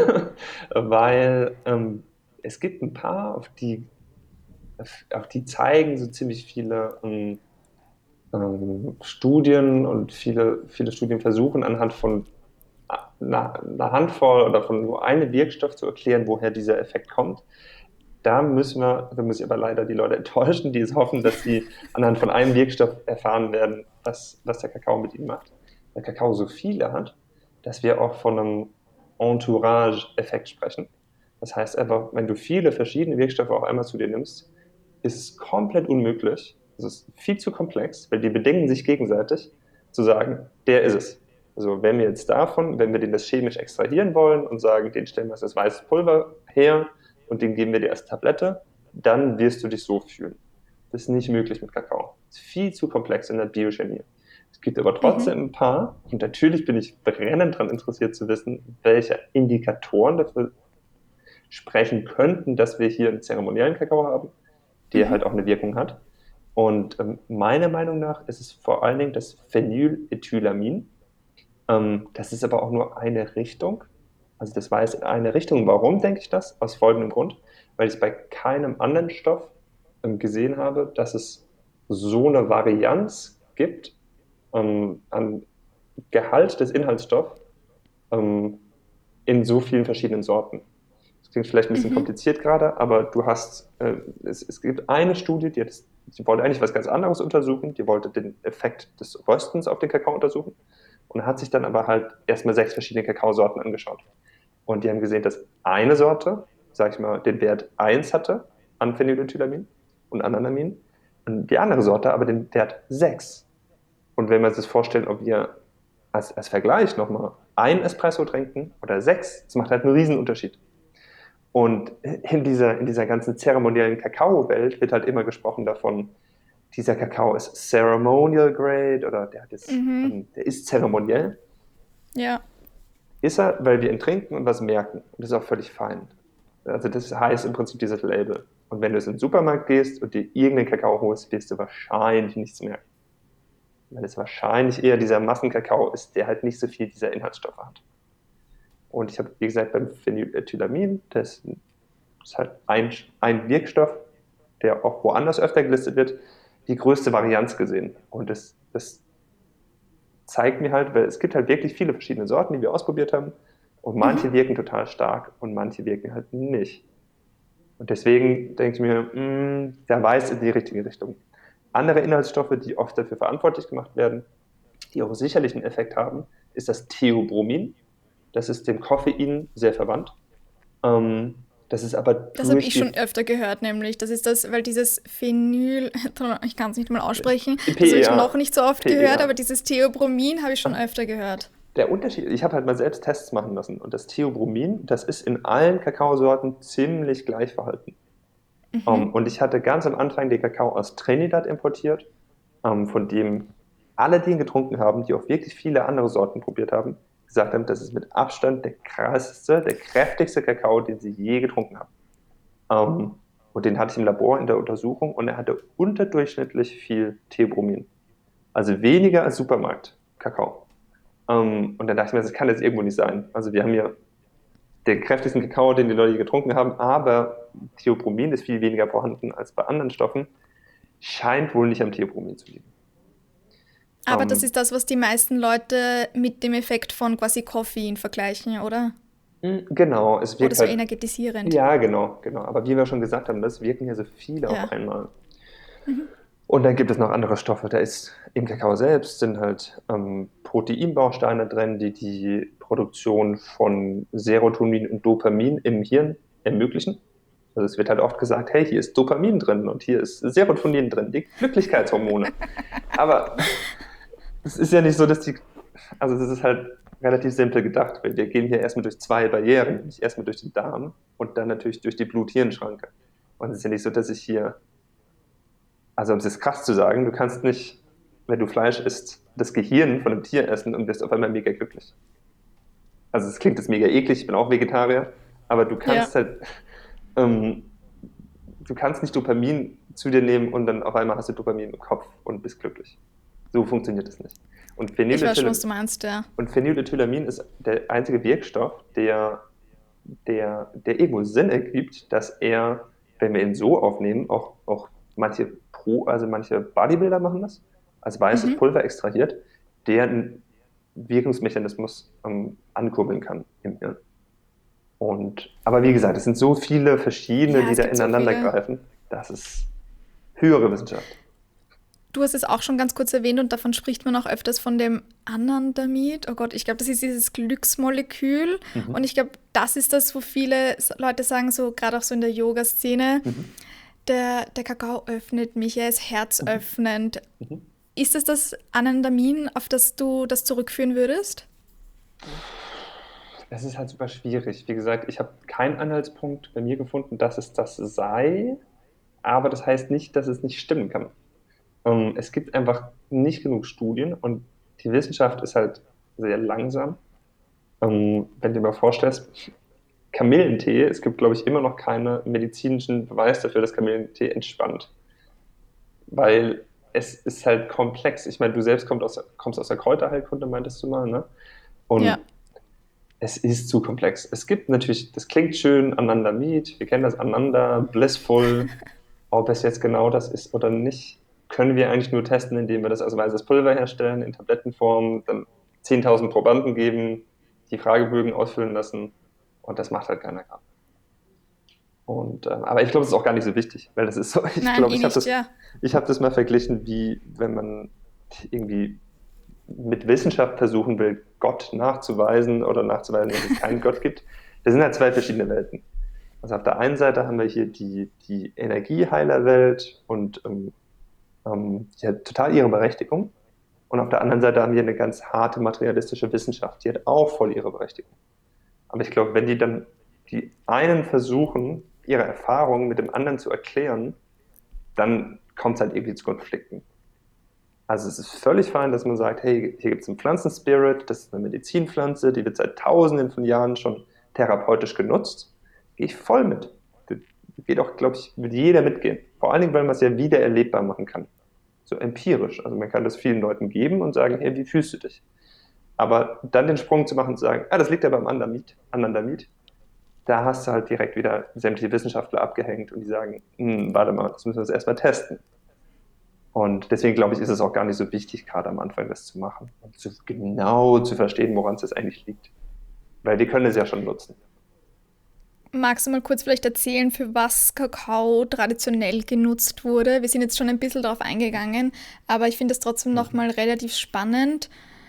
A: Weil ähm, es gibt ein paar, auf die, auf die zeigen so ziemlich viele ähm, ähm, Studien und viele, viele Studien versuchen anhand von einer, einer Handvoll oder von nur einem Wirkstoff zu erklären, woher dieser Effekt kommt. Da müssen wir, da muss ich aber leider die Leute enttäuschen, die es hoffen, dass sie anhand von einem Wirkstoff erfahren werden, was, was der Kakao mit ihnen macht. Weil Kakao so viele hat, dass wir auch von einem Entourage-Effekt sprechen. Das heißt einfach, wenn du viele verschiedene Wirkstoffe auf einmal zu dir nimmst, ist es komplett unmöglich, es ist viel zu komplex, weil die bedingen sich gegenseitig, zu sagen, der ist es. Also wenn wir jetzt davon, wenn wir den das chemisch extrahieren wollen und sagen, den stellen wir als weißes Pulver her und den geben wir dir als Tablette, dann wirst du dich so fühlen. Das ist nicht möglich mit Kakao. Das ist viel zu komplex in der Biochemie. Es gibt aber
C: Mhm.
A: trotzdem ein paar, und natürlich bin ich brennend daran interessiert zu wissen, welche Indikatoren dafür sprechen könnten, dass wir hier einen zeremoniellen Kakao haben, der
C: Mhm.
A: halt auch eine Wirkung hat. Und ähm, meiner Meinung nach ist es vor allen Dingen das Phenylethylamin. Ähm, das ist aber auch nur eine Richtung. Also das war jetzt in eine Richtung. Warum denke ich das? Aus folgendem Grund. Weil ich es bei keinem anderen Stoff ähm, gesehen habe, dass es so eine Varianz gibt ähm, an Gehalt des Inhaltsstoffs ähm, in so vielen verschiedenen Sorten. Das klingt vielleicht ein bisschen
C: Mhm.
A: kompliziert gerade, aber du hast, äh, es, es gibt eine Studie, die, hat das, die wollte eigentlich was ganz anderes untersuchen. Die wollte den Effekt des Röstens auf den Kakao untersuchen und hat sich dann aber halt erstmal sechs verschiedene Kakaosorten angeschaut. Und die haben gesehen, dass eine Sorte, sag ich mal, den Wert eins hatte an Phenylethylamin und Ananamin und die andere Sorte aber den Wert sechs. Und wenn man sich vorstellt, ob wir als, als Vergleich nochmal ein Espresso trinken oder sechs, das macht halt einen riesen Unterschied. Und in dieser, in dieser ganzen zeremoniellen Kakao-Welt wird halt immer gesprochen davon, dieser Kakao ist ceremonial grade oder der, hat jetzt,
C: Mhm.
A: ähm, der ist zeremoniell.
C: Ja.
A: Ist er, weil wir ihn trinken und was merken. Und das ist auch völlig fein. Also das heißt im Prinzip dieses Label. Und wenn du jetzt in den Supermarkt gehst und dir irgendeinen Kakao holst, wirst du wahrscheinlich nichts merken. Weil es wahrscheinlich eher dieser Massenkakao ist, der halt nicht so viel dieser Inhaltsstoffe hat. Und ich habe, wie gesagt, beim Phenylethylamin, das ist halt ein, ein Wirkstoff, der auch woanders öfter gelistet wird, die größte Varianz gesehen. Und das, das zeigt mir halt, weil es gibt halt wirklich viele verschiedene Sorten, die wir ausprobiert haben. Und
C: Mhm.
A: manche wirken total stark und manche wirken halt nicht. Und deswegen denke ich mir, mh, der weist in die richtige Richtung. Andere Inhaltsstoffe, die oft dafür verantwortlich gemacht werden, die auch sicherlich einen Effekt haben, ist das Theobromin. Das ist dem Koffein sehr verwandt. Ähm, das ist aber
C: Das habe
A: durch
C: ich schon
A: die
C: öfter gehört, nämlich. Das ist das, weil dieses Phenyl, ich kann es nicht mal aussprechen, das habe ich noch
A: PEA,
C: nicht so oft gehört, aber
A: PEA.
C: dieses Theobromin habe ich schon öfter gehört.
A: Der Unterschied, ich habe halt mal selbst Tests machen lassen und das Theobromin, das ist in allen Kakaosorten ziemlich gleich verhalten.
C: Mhm.
A: Um, und ich hatte ganz am Anfang den Kakao aus Trinidad importiert, um, von dem alle, die ihn getrunken haben, die auch wirklich viele andere Sorten probiert haben, gesagt haben, das ist mit Abstand der krasseste, der kräftigste Kakao, den sie je getrunken haben. Um, und den hatte ich im Labor in der Untersuchung und er hatte unterdurchschnittlich viel Theobromin. Also weniger als Supermarkt-Kakao. Um, und dann dachte ich mir, das kann jetzt irgendwo nicht sein. Also wir haben hier den kräftigsten Kakao, den die Leute je getrunken haben, aber Theobromin ist viel weniger vorhanden als bei anderen Stoffen, scheint wohl nicht am Theobromin zu liegen.
C: Aber das
A: Ähm,
C: ist das, was die meisten Leute mit dem Effekt von quasi Koffein vergleichen, oder?
A: mh, genau, es
C: Oder
A: wirkt
C: so
A: halt,
C: energetisierend.
A: ja, genau, genau. Aber wie wir schon gesagt haben, das wirken ja so viele auf
C: Ja.
A: einmal.
C: Mhm.
A: Und dann gibt es noch andere Stoffe. Da ist im Kakao selbst sind halt ähm, Proteinbausteine drin, die die Produktion von Serotonin und Dopamin im Hirn ermöglichen. Also es wird halt oft gesagt, hey, hier ist Dopamin drin und hier ist Serotonin drin, die Glücklichkeitshormone. Aber es ist ja nicht so, dass die, also das ist halt relativ simpel gedacht. Wir gehen hier erstmal durch zwei Barrieren, nämlich erstmal durch den Darm und dann natürlich durch die Blut-Hirn-Schranke. Und es ist ja nicht so, dass ich hier, also um es jetzt krass zu sagen, du kannst nicht, wenn du Fleisch isst, das Gehirn von einem Tier essen und wirst auf einmal mega glücklich. Also es klingt jetzt mega eklig, ich bin auch Vegetarier, aber du
C: Ja,
A: kannst halt, ähm, du kannst nicht Dopamin zu dir nehmen und dann auf einmal hast du Dopamin im Kopf und bist glücklich. So funktioniert das nicht. Und
C: ich weiß schon, was du
A: Phenylethylamin,
C: meinst, ja.
A: und Phenylethylamin ist der einzige Wirkstoff, der, der, der irgendwo Sinn ergibt, dass er, wenn wir ihn so aufnehmen, auch, auch manche Pro, also manche Bodybuilder machen das, als weißes
C: Mhm.
A: Pulver extrahiert, der einen Wirkungsmechanismus ähm, ankurbeln kann im Hirn. Und, aber wie gesagt, es sind so viele verschiedene,
C: Ja,
A: die
C: es
A: da
C: gibt so
A: ineinander
C: viele.
A: greifen. Das ist höhere Wissenschaft.
C: Du hast es auch schon ganz kurz erwähnt und davon spricht man auch öfters von dem Anandamid. Oh Gott, ich glaube, das ist dieses Glücksmolekül. Und
A: Mhm.
C: ich glaube, das ist das, wo viele S- Leute sagen, so gerade auch so in der Yoga-Szene,
A: Mhm.
C: der, der Kakao öffnet mich, er ist
A: Mhm.
C: herzöffnend.
A: Mhm.
C: Ist es das Anandamin, auf das du das zurückführen würdest?
A: Es ist halt super schwierig. Wie gesagt, ich habe keinen Anhaltspunkt bei mir gefunden, dass es das sei, aber das heißt nicht, dass es nicht stimmen kann. Ähm, es gibt einfach nicht genug Studien und die Wissenschaft ist halt sehr langsam. Ähm, wenn du dir mal vorstellst, Kamillentee, es gibt, glaube ich, immer noch keinen medizinischen Beweis dafür, dass Kamillentee entspannt, weil es ist halt komplex. Ich meine, du selbst kommst aus, kommst aus der Kräuterheilkunde, meintest du mal, ne?
C: Ja.
A: Und es ist zu komplex. Es gibt natürlich, das klingt schön, Anandamid, wir kennen das Ananda, Blissful. Ob es jetzt genau das ist oder nicht, können wir eigentlich nur testen, indem wir das als weißes Pulver herstellen, in Tablettenform, dann zehntausend Probanden geben, die Fragebögen ausfüllen lassen und das macht halt keiner gerade. Und, ähm, aber ich glaube, es ist auch gar nicht so wichtig, weil das ist so, ich
C: Nein,
A: glaube,
C: eh
A: ich habe
C: nicht,
A: das,
C: ja.
A: ich habe das mal verglichen, wie wenn man irgendwie mit Wissenschaft versuchen will, Gott nachzuweisen oder nachzuweisen, dass es keinen Gott gibt. Das sind halt zwei verschiedene Welten. Also auf der einen Seite haben wir hier die, die Energieheilerwelt und ähm, ähm, die hat total ihre Berechtigung. Und auf der anderen Seite haben wir eine ganz harte materialistische Wissenschaft, die hat auch voll ihre Berechtigung. Aber ich glaube, wenn die dann die einen versuchen, ihre Erfahrungen mit dem anderen zu erklären, dann kommt es halt irgendwie zu Konflikten. Also es ist völlig fein, dass man sagt, hey, hier gibt es einen Pflanzenspirit, das ist eine Medizinpflanze, die wird seit Tausenden von Jahren schon therapeutisch genutzt. Gehe ich voll mit. Da geht auch, glaube ich, wird jeder mitgehen. Vor allen Dingen, weil man es ja wieder erlebbar machen kann. So empirisch. Also man kann das vielen Leuten geben und sagen, hey, wie fühlst du dich? Aber dann den Sprung zu machen und zu sagen, ah, das liegt ja beim Anandamid, Anandamid, da hast du halt direkt wieder sämtliche Wissenschaftler abgehängt und die sagen, hm, warte mal, das müssen wir jetzt erstmal testen. Und deswegen glaube ich, ist es auch gar nicht so wichtig, gerade am Anfang das zu machen und zu, genau zu verstehen, woran es jetzt eigentlich liegt. Weil wir können es ja schon nutzen.
C: Magst du mal kurz vielleicht erzählen, für was Kakao traditionell genutzt wurde? Wir sind jetzt schon ein bisschen darauf eingegangen, aber ich finde es trotzdem
A: Mhm.
C: nochmal relativ spannend,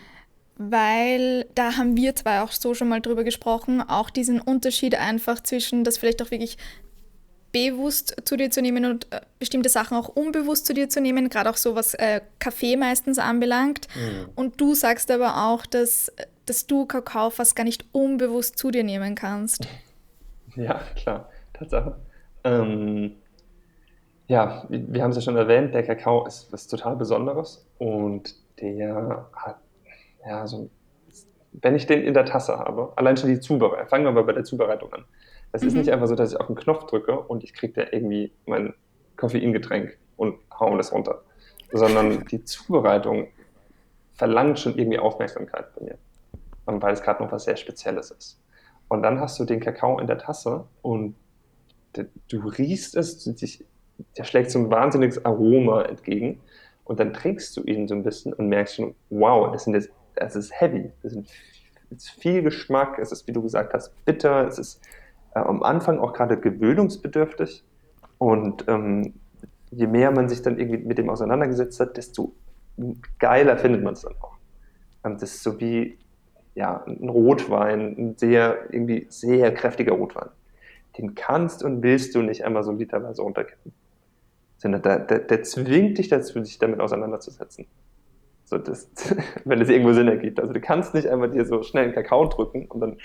C: weil da haben wir zwei auch so schon mal drüber gesprochen, auch diesen Unterschied einfach zwischen das vielleicht auch wirklich bewusst zu dir zu nehmen und äh, bestimmte Sachen auch unbewusst zu dir zu nehmen, gerade auch so was äh, Kaffee meistens anbelangt.
A: Mhm.
C: Und du sagst aber auch, dass, dass du Kakao fast gar nicht unbewusst zu dir nehmen kannst.
A: Ja, klar, Tatsache. Ähm, ja, wir haben es ja schon erwähnt, der Kakao ist was total Besonderes und der hat, ja, so, wenn ich den in der Tasse habe, allein schon die Zubereitung, fangen wir mal bei der Zubereitung an. Es ist nicht
C: Mhm.
A: einfach so, dass ich auf den Knopf drücke und ich kriege da irgendwie mein Koffeingetränk und haue das runter, sondern die Zubereitung verlangt schon irgendwie Aufmerksamkeit bei mir, ähm, weil es gerade noch was sehr Spezielles ist. Und dann hast du den Kakao in der Tasse und du riechst es, der schlägt so ein wahnsinniges Aroma entgegen. Und dann trinkst du ihn so ein bisschen und merkst schon, wow, das, sind jetzt, das ist heavy, das sind, ist viel Geschmack, es ist, wie du gesagt hast, bitter, es ist äh, am Anfang auch gerade gewöhnungsbedürftig. Und ähm, je mehr man sich dann irgendwie mit dem auseinandergesetzt hat, desto geiler findet man es dann auch. Ähm, das ist so wie ja, ein Rotwein, ein sehr, irgendwie sehr kräftiger Rotwein. Den kannst und willst du nicht einmal so literweise runterkippen. Sondern der, der, der zwingt dich dazu, sich damit auseinanderzusetzen. So, das, wenn es irgendwo Sinn ergibt. Also du kannst nicht einmal dir so schnell einen Kakao drücken und dann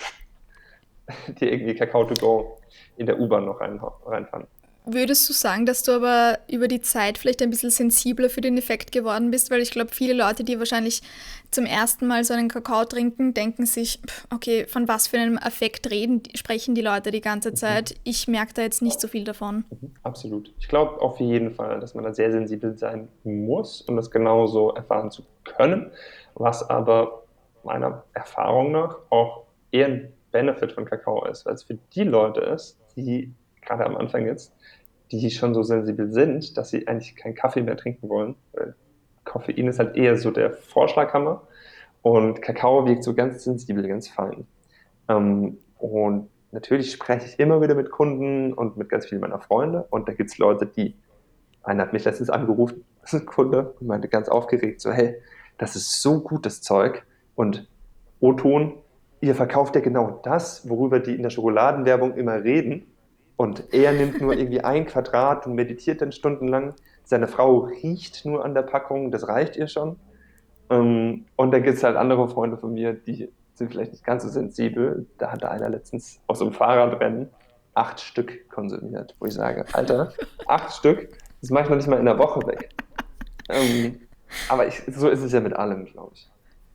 A: dir irgendwie Kakao to go in der U-Bahn noch rein, reinfahren.
C: Würdest du sagen, dass du aber über die Zeit vielleicht ein bisschen sensibler für den Effekt geworden bist? Weil ich glaube, viele Leute, die wahrscheinlich zum ersten Mal so einen Kakao trinken, denken sich, okay, von was für einem Effekt reden, sprechen die Leute die ganze Zeit? Ich merke da jetzt nicht so viel davon.
A: Mhm, absolut. Ich glaube auf jeden Fall, dass man da sehr sensibel sein muss, um das genauso erfahren zu können, was aber meiner Erfahrung nach auch eher ein Benefit von Kakao ist, weil es für die Leute ist, die gerade am Anfang jetzt, die schon so sensibel sind, dass sie eigentlich keinen Kaffee mehr trinken wollen. Weil Koffein ist halt eher so der Vorschlaghammer und Kakao wirkt so ganz sensibel, ganz fein. Ähm, und natürlich spreche ich immer wieder mit Kunden und mit ganz vielen meiner Freunde und da gibt es Leute, die, einer hat mich letztens angerufen, das ist ein Kunde, und meinte ganz aufgeregt so, hey, das ist so gutes Zeug und O-Ton, ihr verkauft ja genau das, worüber die in der Schokoladenwerbung immer reden. Und er nimmt nur irgendwie ein Quadrat und meditiert dann stundenlang. Seine Frau riecht nur an der Packung, das reicht ihr schon. Ähm, und dann gibt es halt andere Freunde von mir, die sind vielleicht nicht ganz so sensibel. Da hatte einer letztens auf so einem Fahrradrennen acht Stück konsumiert, wo ich sage, Alter, acht Stück, das mache ich noch nicht mal in der Woche weg. Ähm, aber ich, so ist es ja mit allem, glaube ich.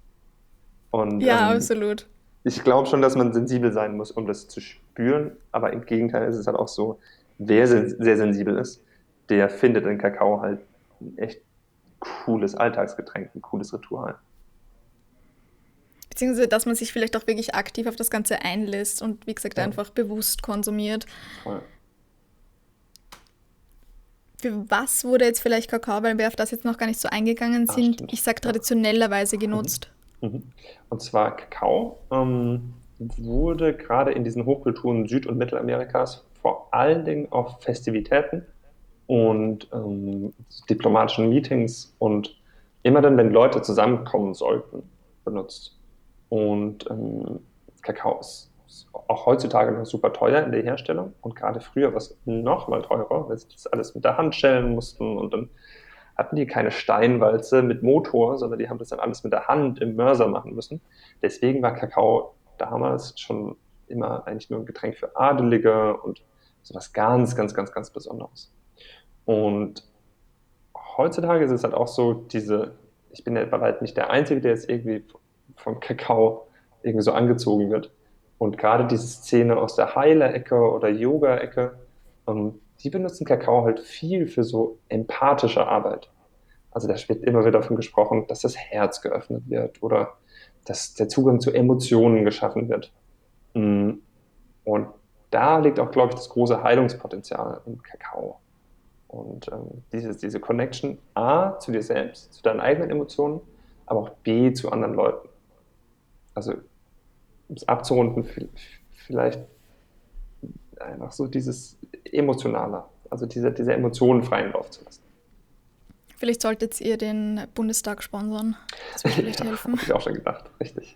A: Und
C: Ja,
A: ähm,
C: absolut.
A: ich glaube schon, dass man sensibel sein muss, um das zu spüren, aber im Gegenteil ist es halt auch so, wer sehr, sehr sensibel ist, der findet in Kakao halt ein echt cooles Alltagsgetränk, ein cooles Ritual.
C: Beziehungsweise, dass man sich vielleicht auch wirklich aktiv auf das Ganze einlässt und wie gesagt
A: Ja,
C: einfach bewusst konsumiert.
A: voll.
C: Für was wurde jetzt vielleicht Kakao, weil wir auf das jetzt noch gar nicht so eingegangen
A: Ah,
C: sind,
A: stimmt.
C: ich sag
A: Ja.
C: traditionellerweise
A: Mhm.
C: genutzt?
A: Mhm. Und zwar Kakao ähm, wurde gerade in diesen Hochkulturen Süd- und Mittelamerikas vor allen Dingen auf Festivitäten und ähm, diplomatischen Meetings und immer dann, wenn Leute zusammenkommen sollten, benutzt. Und ähm, Kakao ist, ist auch heutzutage noch super teuer in der Herstellung und gerade früher war es noch mal teurer, weil sie das alles mit der Hand schälen mussten und dann hatten die keine Steinwalze mit Motor, sondern die haben das dann alles mit der Hand im Mörser machen müssen. Deswegen war Kakao damals schon immer eigentlich nur ein Getränk für Adelige und sowas ganz, ganz, ganz, ganz Besonderes. Und heutzutage ist es halt auch so, diese, ich bin ja bei weitem nicht der Einzige, der jetzt irgendwie vom Kakao irgendwie so angezogen wird. Und gerade diese Szene aus der Heiler-Ecke oder Yoga-Ecke, ähm, die benutzen Kakao halt viel für so empathische Arbeit. Also da wird immer wieder davon gesprochen, dass das Herz geöffnet wird oder dass der Zugang zu Emotionen geschaffen wird. Mm, Und da liegt auch, glaube ich, das große Heilungspotenzial im Kakao. Und ähm, diese, diese Connection A zu dir selbst, zu deinen eigenen Emotionen, aber auch B zu anderen Leuten. Also um es abzurunden, vielleicht einfach so dieses Emotionale, also diese, diese Emotionen freien Lauf zu lassen.
C: Vielleicht solltet ihr den Bundestag sponsern. Das würde vielleicht
A: Ja,
C: helfen.
A: habe ich auch schon gedacht, richtig.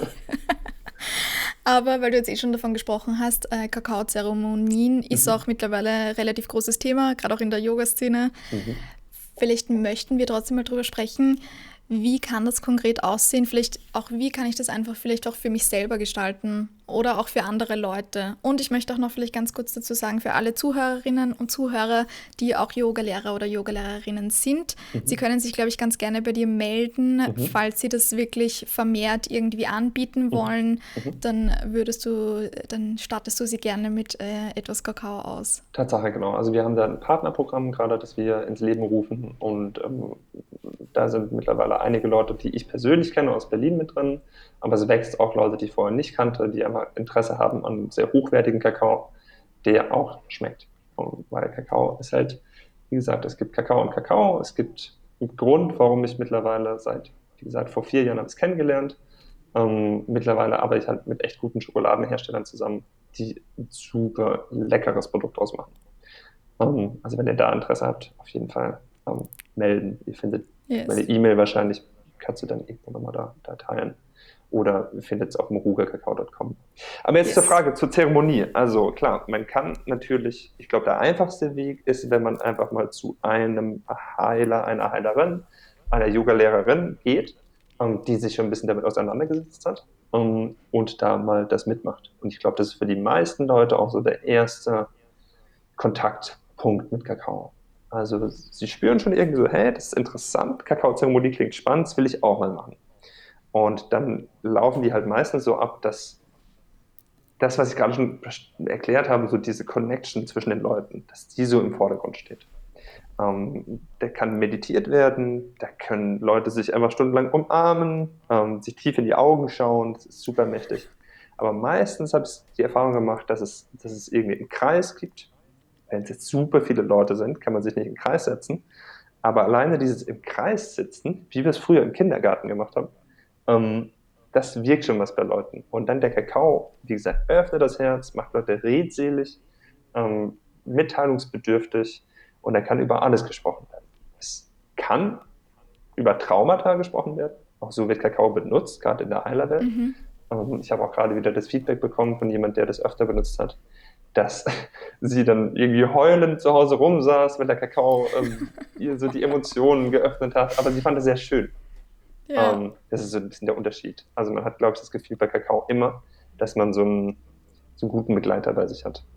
C: Aber weil du jetzt eh schon davon gesprochen hast, äh, Kakaozeremonien ist
A: Mhm.
C: auch mittlerweile ein relativ großes Thema, gerade auch in der Yoga-Szene.
A: Mhm.
C: Vielleicht möchten wir trotzdem mal drüber sprechen, wie kann das konkret aussehen? Vielleicht auch, wie kann ich das einfach vielleicht auch für mich selber gestalten oder auch für andere Leute? Und ich möchte auch noch vielleicht ganz kurz dazu sagen, für alle Zuhörerinnen und Zuhörer, die auch Yogalehrer oder Yogalehrerinnen sind, sie
A: Mhm.
C: können sich, glaube ich, ganz gerne bei dir melden,
A: Mhm.
C: falls sie das wirklich vermehrt irgendwie anbieten
A: Mhm.
C: wollen,
A: Mhm.
C: dann würdest du, dann startest du sie gerne mit äh, etwas Kakao aus.
A: Tatsache, genau. Also wir haben da ein Partnerprogramm gerade, das wir ins Leben rufen und ähm, da sind mittlerweile einige Leute, die ich persönlich kenne aus Berlin mit drin, aber es wächst auch Leute, die ich vorher nicht kannte, die einfach Interesse haben an sehr hochwertigen Kakao, der auch schmeckt. Und weil Kakao ist halt, wie gesagt, es gibt Kakao und Kakao, es gibt ein Grund, warum ich mittlerweile seit, wie gesagt, vor vier Jahren habe ich es kennengelernt. Ähm, mittlerweile arbeite ich halt mit echt guten Schokoladenherstellern zusammen, die ein super leckeres Produkt ausmachen. Ähm, also wenn ihr da Interesse habt, auf jeden Fall ähm, melden. Ihr findet meine
C: Yes.
A: E-Mail wahrscheinlich, kannst du dann irgendwo nochmal da, da teilen. Oder ihr findet es auf moruga kakao punkt com. Aber jetzt zur
C: Yes.
A: Frage zur Zeremonie. Also klar, man kann natürlich, ich glaube, der einfachste Weg ist, wenn man einfach mal zu einem Heiler, einer Heilerin, einer Yoga-Lehrerin geht, ähm, die sich schon ein bisschen damit auseinandergesetzt hat ähm, und da mal das mitmacht. Und ich glaube, das ist für die meisten Leute auch so der erste Kontaktpunkt mit Kakao. Also sie spüren schon irgendwie so, hey, das ist interessant, Kakaozeremonie klingt spannend, das will ich auch mal machen. Und dann laufen die halt meistens so ab, dass das, was ich gerade schon erklärt habe, so diese Connection zwischen den Leuten, dass die so im Vordergrund steht. Ähm, da kann meditiert werden, da können Leute sich einfach stundenlang umarmen, ähm, sich tief in die Augen schauen, das ist super mächtig. Aber meistens habe ich die Erfahrung gemacht, dass es, dass es irgendwie einen Kreis gibt. Wenn es jetzt super viele Leute sind, kann man sich nicht im Kreis setzen. Aber alleine dieses im Kreis sitzen, wie wir es früher im Kindergarten gemacht haben, ähm, das wirkt schon was bei Leuten. Und dann der Kakao, wie gesagt, öffnet das Herz, macht Leute redselig, ähm, mitteilungsbedürftig und da kann über alles gesprochen werden. Es kann über Traumata gesprochen werden. Auch so wird Kakao benutzt, gerade in der Heilerwelt.
C: Mhm.
A: Ähm, ich habe auch gerade wieder das Feedback bekommen von jemand, der das öfter benutzt hat, dass sie dann irgendwie heulend zu Hause rumsaß, wenn der Kakao ähm, ihr so die Emotionen geöffnet hat. Aber sie fand es sehr schön.
C: Ja.
A: Ähm, das ist so ein bisschen der Unterschied. Also man hat, glaube ich, das Gefühl bei Kakao immer, dass man so einen, so einen guten Begleiter bei sich hat.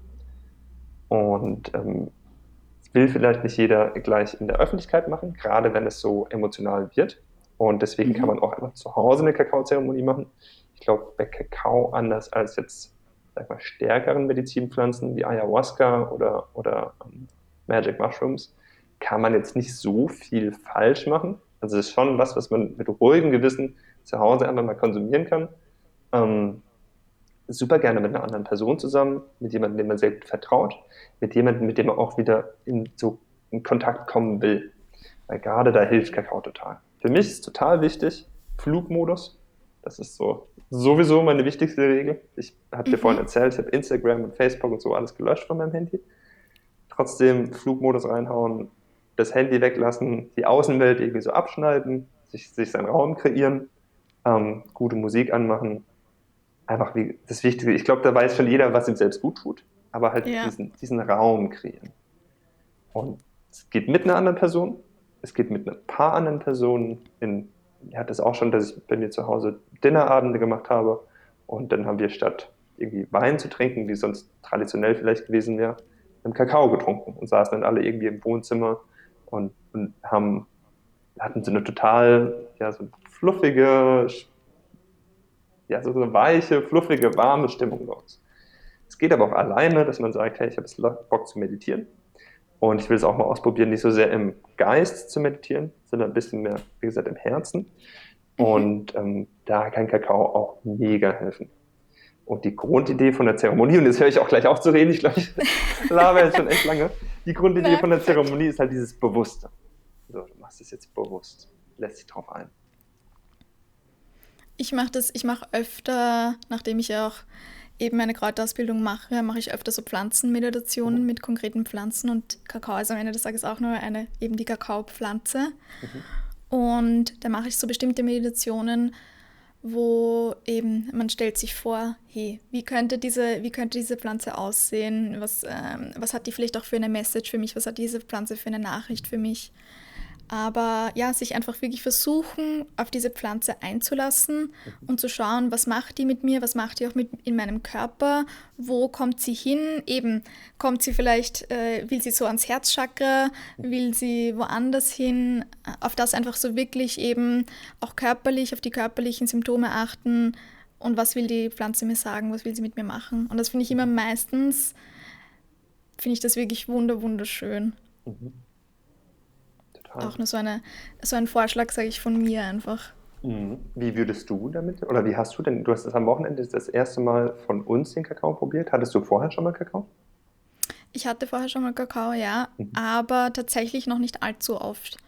A: Und ähm, will vielleicht nicht jeder gleich in der Öffentlichkeit machen, gerade wenn es so emotional wird. Und deswegen kann
C: Mhm.
A: man auch einfach zu Hause eine Kakaozeremonie machen. Ich glaube, bei Kakao anders als jetzt, sag mal, stärkeren Medizinpflanzen wie Ayahuasca oder, oder ähm, Magic Mushrooms, kann man jetzt nicht so viel falsch machen. Also es ist schon was, was man mit ruhigem Gewissen zu Hause einfach mal konsumieren kann. Ähm, super gerne mit einer anderen Person zusammen, mit jemandem, dem man sehr gut vertraut, mit jemandem, mit dem man auch wieder in, so in Kontakt kommen will. Weil gerade da hilft Kakao total. Für mich ist total wichtig, Flugmodus. Das ist so sowieso meine wichtigste Regel. Ich habe dir vorhin
C: Mhm.
A: erzählt, ich habe Instagram und Facebook und so alles gelöscht von meinem Handy. Trotzdem Flugmodus reinhauen, das Handy weglassen, die Außenwelt irgendwie so abschneiden, sich, sich seinen Raum kreieren, ähm, gute Musik anmachen, einfach wie das Wichtige. Ich glaube, da weiß schon jeder, was ihm selbst gut tut, aber halt
C: Ja.
A: diesen, diesen Raum kreieren. Und es geht mit einer anderen Person, es geht mit ein paar anderen Personen. In, ich hatte es auch schon, dass ich bei mir zu Hause Dinnerabende gemacht habe und dann haben wir statt irgendwie Wein zu trinken, wie sonst traditionell vielleicht gewesen wäre, einen Kakao getrunken und saßen dann alle irgendwie im Wohnzimmer und, und haben, hatten so eine total, ja, so fluffige, ja, so eine weiche, fluffige, warme Stimmung bei uns. Es geht aber auch alleine, dass man sagt, hey, ich habe jetzt Bock zu meditieren und ich will es auch mal ausprobieren, nicht so sehr im Geist zu meditieren, sondern ein bisschen mehr, wie gesagt, im Herzen.
C: Mhm.
A: Und ähm, da kann Kakao auch mega helfen. Und die Grundidee von der Zeremonie, und jetzt höre ich auch gleich auf zu reden, ich glaube, ich laber jetzt schon echt lange, die Grundidee
C: Na,
A: von der
C: perfekt.
A: Zeremonie ist halt dieses Bewusste. So, du machst es jetzt bewusst, lässt dich drauf ein.
C: Ich mache das, ich mache öfter, nachdem ich ja auch eben meine Kräuterausbildung mache, mache ich öfter so Pflanzenmeditationen
A: Mhm.
C: mit konkreten Pflanzen und Kakao ist am Ende des Tages auch nur eine, eben die Kakaopflanze.
A: Mhm.
C: Und da mache ich so bestimmte Meditationen, wo eben man stellt sich vor, hey, wie könnte diese, wie könnte diese Pflanze aussehen? Was, ähm, was hat die vielleicht auch für eine Message für mich? Was hat diese Pflanze für eine Nachricht für mich? Aber ja, sich einfach wirklich versuchen, auf diese Pflanze einzulassen
A: Mhm.
C: und zu schauen, was macht die mit mir, was macht die auch mit in meinem Körper, wo kommt sie hin, eben kommt sie vielleicht, äh, will sie so ans Herzchakra, will sie woanders hin, auf das einfach so wirklich eben auch körperlich, auf die körperlichen Symptome achten und was will die Pflanze mir sagen, was will sie mit mir machen. Und das finde ich immer meistens, finde ich das wirklich wunder, wunderschön.
A: Mhm. Total.
C: Auch nur so, eine, so ein Vorschlag, sage ich, von mir einfach.
A: Mhm. Wie würdest du damit, oder wie hast du denn, du hast es am Wochenende das erste Mal von uns den Kakao probiert. Hattest du vorher schon mal Kakao?
C: Ich hatte vorher schon mal Kakao, ja,
A: Mhm.
C: aber tatsächlich noch nicht allzu oft.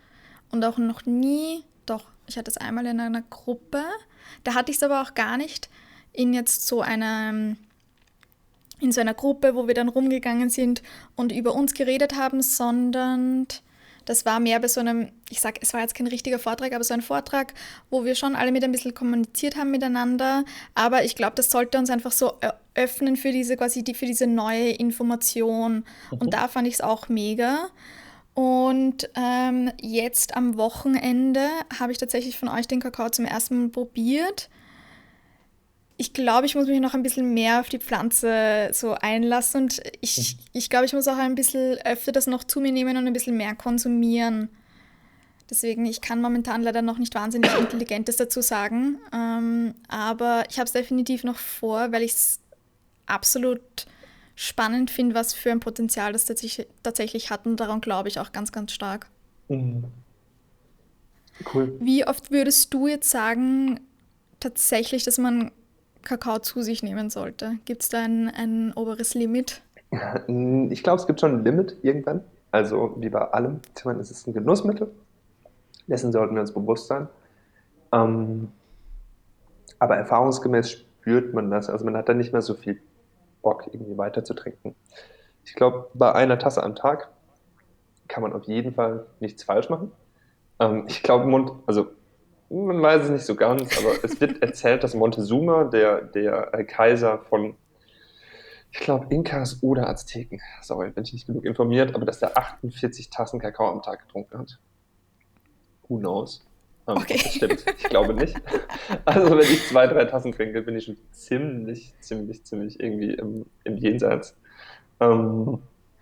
C: und auch noch nie, doch, ich hatte es einmal in einer Gruppe, da hatte ich es aber auch gar nicht in jetzt so einer, in so einer Gruppe, wo wir dann rumgegangen sind und über uns geredet haben, sondern das war mehr bei so einem, ich sag, es war jetzt kein richtiger Vortrag, aber so ein Vortrag, wo wir schon alle mit ein bisschen kommuniziert haben miteinander, aber ich glaube, das sollte uns einfach so öffnen für diese quasi die, für diese neue Information und
A: Mhm.
C: da fand ich es auch mega. Und ähm, jetzt am Wochenende habe ich tatsächlich von euch den Kakao zum ersten Mal probiert. Ich glaube, ich muss mich noch ein bisschen mehr auf die Pflanze so einlassen und ich, ich glaube, ich muss auch ein bisschen öfter das noch zu mir nehmen und ein bisschen mehr konsumieren. Deswegen, ich kann momentan leider noch nicht wahnsinnig Intelligentes dazu sagen, ähm, aber ich habe es definitiv noch vor, weil ich es absolut spannend finde, was für ein Potenzial das tatsächlich, tatsächlich hat und daran glaube ich auch ganz, ganz stark.
A: Mhm. Cool.
C: Wie oft würdest du jetzt sagen, tatsächlich, dass man Kakao zu sich nehmen sollte? Gibt es da ein, ein oberes Limit?
A: Ich glaube, es gibt schon ein Limit irgendwann. Also wie bei allem. Ich meine, es ist ein Genussmittel. Dessen sollten wir uns bewusst sein. Ähm, aber erfahrungsgemäß spürt man das. Also man hat da nicht mehr so viel Bock, irgendwie weiter zu trinken. Ich glaube, bei einer Tasse am Tag kann man auf jeden Fall nichts falsch machen. Ähm, ich glaube, Mont, also man weiß es nicht so ganz, aber es wird erzählt, dass Montezuma, der, der äh, Kaiser von, ich glaube, Inkas oder Azteken, sorry, bin ich nicht genug informiert, aber dass der achtundvierzig Tassen Kakao am Tag getrunken hat. Who knows? Ähm, ob das
C: Okay.
A: stimmt. Ich glaube nicht. Also wenn ich zwei, drei Tassen trinke, bin ich schon ziemlich, ziemlich, ziemlich irgendwie im, im Jenseits. Ähm,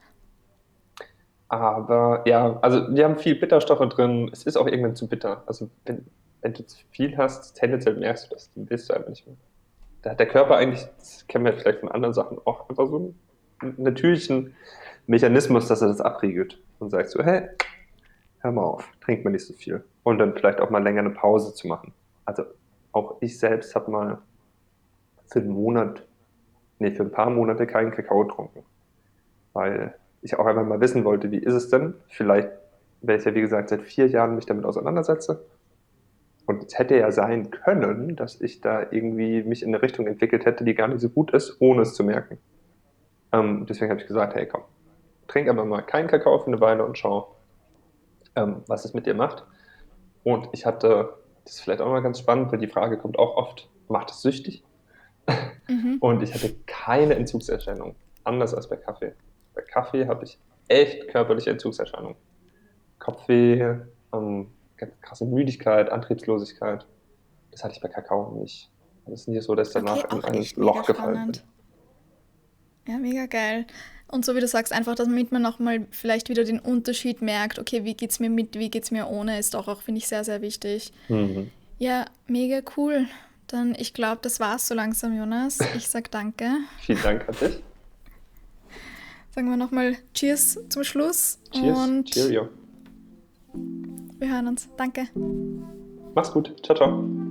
A: aber ja, also wir haben viel Bitterstoffe drin. Es ist auch irgendwann zu bitter. Also wenn, wenn du zu viel hast, tendenziell merkst du das, dann willst du einfach nicht mehr. Da hat der Körper eigentlich, das kennen wir vielleicht von anderen Sachen, auch einfach so einen natürlichen Mechanismus, dass er das abriegelt und sagt so, hey, hör mal auf, trink mal nicht so viel. Und dann vielleicht auch mal länger eine Pause zu machen. Also auch ich selbst habe mal für einen Monat, nee, für ein paar Monate keinen Kakao getrunken, weil ich auch einfach mal wissen wollte, wie ist es denn? Vielleicht, weil ich ja wie gesagt seit vier Jahren mich damit auseinandersetze. Und es hätte ja sein können, dass ich da irgendwie mich in eine Richtung entwickelt hätte, die gar nicht so gut ist, ohne es zu merken. Ähm, deswegen habe ich gesagt, hey komm, trink aber mal keinen Kakao für eine Weile und schau, ähm, was es mit dir macht. Und ich hatte, das ist vielleicht auch mal ganz spannend, weil die Frage kommt auch oft, macht es süchtig?
C: Mhm.
A: Und ich hatte keine Entzugserscheinungen, anders als bei Kaffee. Bei Kaffee habe ich echt körperliche Entzugserscheinungen. Kopfweh, ähm, ganz krasse Müdigkeit, Antriebslosigkeit. Das hatte ich bei Kakao nicht. Es ist nie so, dass ich
C: Okay,
A: danach in
C: auch
A: ein
C: echt mega
A: Loch gefallen bin.
C: spannend. Ja, mega geil. Und so wie du sagst, einfach, damit man nochmal vielleicht wieder den Unterschied merkt, okay, wie geht's mir mit, wie geht's mir ohne, ist doch auch, finde ich, sehr, sehr wichtig.
A: Mhm.
C: Ja, mega cool. Dann, ich glaube, das war's so langsam, Jonas. Ich sag danke.
A: Vielen Dank an dich.
C: Sagen wir nochmal Cheers zum Schluss
A: Cheers,
C: und
A: Cheerio.
C: wir hören uns. Danke.
A: Mach's gut. Ciao, ciao.